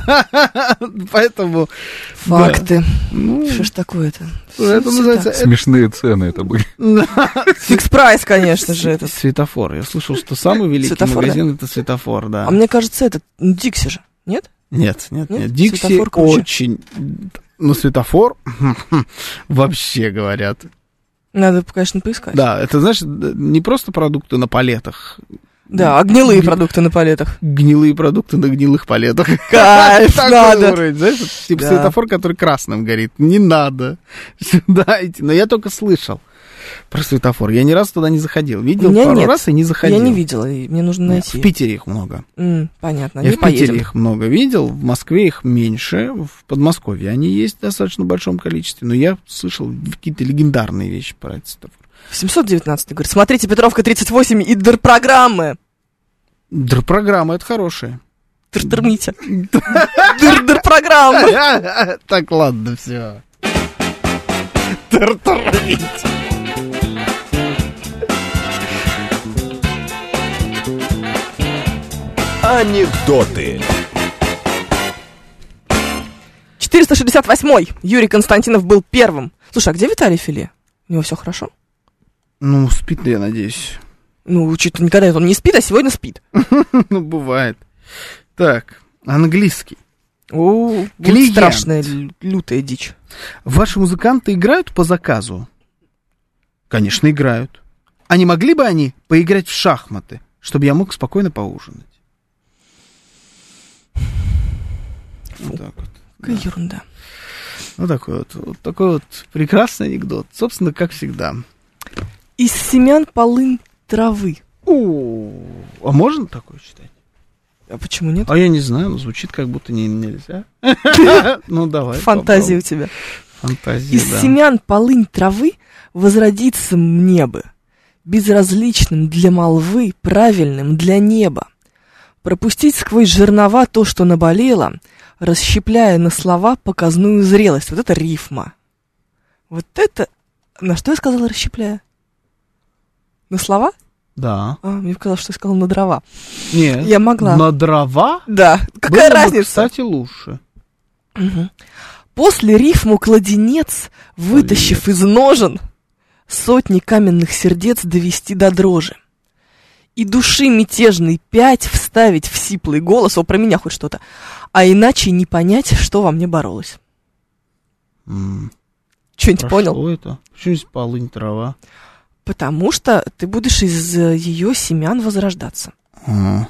верно. Поэтому... Факты. Ну, Что ж такое-то? это Всё называется... так. Смешные цены это были. Фикс прайс, конечно же, этот. Светофор. Я слышал, что самый великий Светофор, магазин это светофор, да. А мне кажется, этот, ну, Дикси же, нет? Нет, нет, Нет? нет. Дикси Светофор круче. очень... Ну, светофор вообще говорят. Надо, конечно, поискать. Да, это, знаешь, не просто продукты на палетах. Да, а гнилые Гни- продукты на палетах. Гнилые продукты на гнилых палетах. Кайф, Такой надо. уровень, знаешь, типа Да. светофор, который красным горит. Не надо сюда идти. Но я только слышал про светофор. Я ни разу туда не заходил. Видел У меня пару нет. раз и не заходил. Я не видела, и мне нужно Нет, найти. в Питере их много. М, понятно, Я не в Питере поедем. их много видел, в Москве их меньше, в Подмосковье они есть в достаточно большом количестве, но я слышал какие-то легендарные вещи про этот светофор. семьсот девятнадцатый говорит, смотрите, Петровка тридцать восемь и дыр-программы. Др-программа это хорошая. Тыр-тырмите. Дыр-дыр-программы. Так, ладно, все. Анекдоты. четыреста шестьдесят восьмой. Юрий Константинов был первым. Слушай, а где Виталий Филе? У него все хорошо? Ну, спит, я надеюсь. Ну, что-то никогда он не спит, а сегодня спит. Ну, бывает. Так, английский. О, будет Клиент. страшная, лю- лютая дичь. Ваши музыканты играют по заказу? Конечно, играют. А не могли бы они поиграть в шахматы, чтобы я мог спокойно поужинать? Вот так вот. Какая ерунда. Вот такой вот, вот такой вот прекрасный анекдот. Собственно, как всегда. Из семян полынь травы. О, а можно такое читать? А почему нет? А я не знаю, но звучит как будто не, нельзя. Ну, давай. Фантазия у тебя. попробуем. Фантазия, Из да. семян полынь травы возродиться мне бы, безразличным для молвы, правильным для неба. Пропустить сквозь жернова то, что наболело, расщепляя на слова показную зрелость. Вот это рифма. Вот это... На что я сказала расщепляя? На слова? Да. А, мне показалось, что я сказала на дрова. Нет. Я могла. На дрова? Да. Какая было разница? бы, кстати, лучше. Угу. После рифму кладенец, вытащив из ножен, сотни каменных сердец довести до дрожи. И души мятежной пять вставить в сиплый голос, о, про меня хоть что-то, а иначе не понять, что во мне боролось. М-м. Что-нибудь понял? Что это? Почему здесь полынь трава? Потому что ты будешь из ее семян возрождаться. А.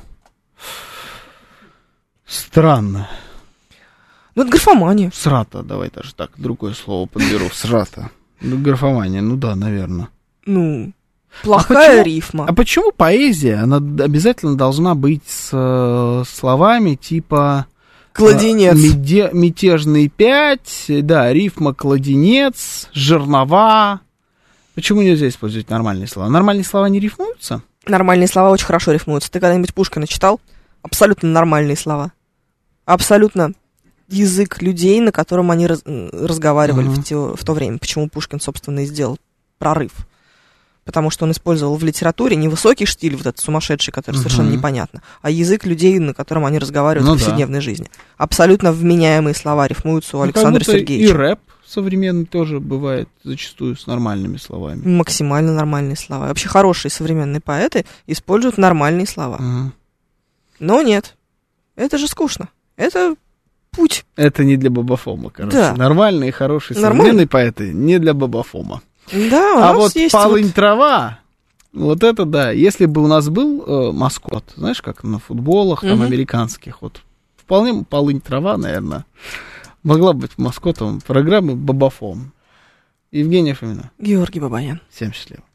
Странно. Ну, это графомания. Срата, давай даже так, другое слово подберу. Срата. Ну, графомания, ну да, наверное. Ну, плохая а почему, рифма. А почему поэзия, она обязательно должна быть с э, словами типа... Кладенец. Меде, мятежный пять, да, рифма кладенец, жернова. Почему нельзя использовать нормальные слова? Нормальные слова не рифмуются? Нормальные слова очень хорошо рифмуются. Ты когда-нибудь Пушкина читал? Абсолютно нормальные слова. Абсолютно язык людей, на котором они раз, разговаривали uh-huh. в, те, в то время. Почему Пушкин, собственно, и сделал прорыв. Потому что он использовал в литературе не высокий штиль, вот этот сумасшедший, который uh-huh. совершенно непонятно, а язык людей, на котором они разговаривают ну, в повседневной да. жизни. Абсолютно вменяемые слова рифмуются у ну, Александра Сергеевича. И рэп современный тоже бывает зачастую с нормальными словами. Максимально нормальные слова. Вообще хорошие современные поэты используют нормальные слова. Uh-huh. Но нет, это же скучно. Это путь. Это не для бабафома, короче. Да. Нормальные, хорошие Нормально. современные поэты не для бабафома. Да, у а нас вот есть полынь вот... трава, вот это да. Если бы у нас был э, маскот, знаешь, как на футболах, там, угу. американских, вот вполне полынь трава, наверное, могла быть маскотом программы Бабафом. Евгения Фомина. Георгий Бабаян. Всем счастливо.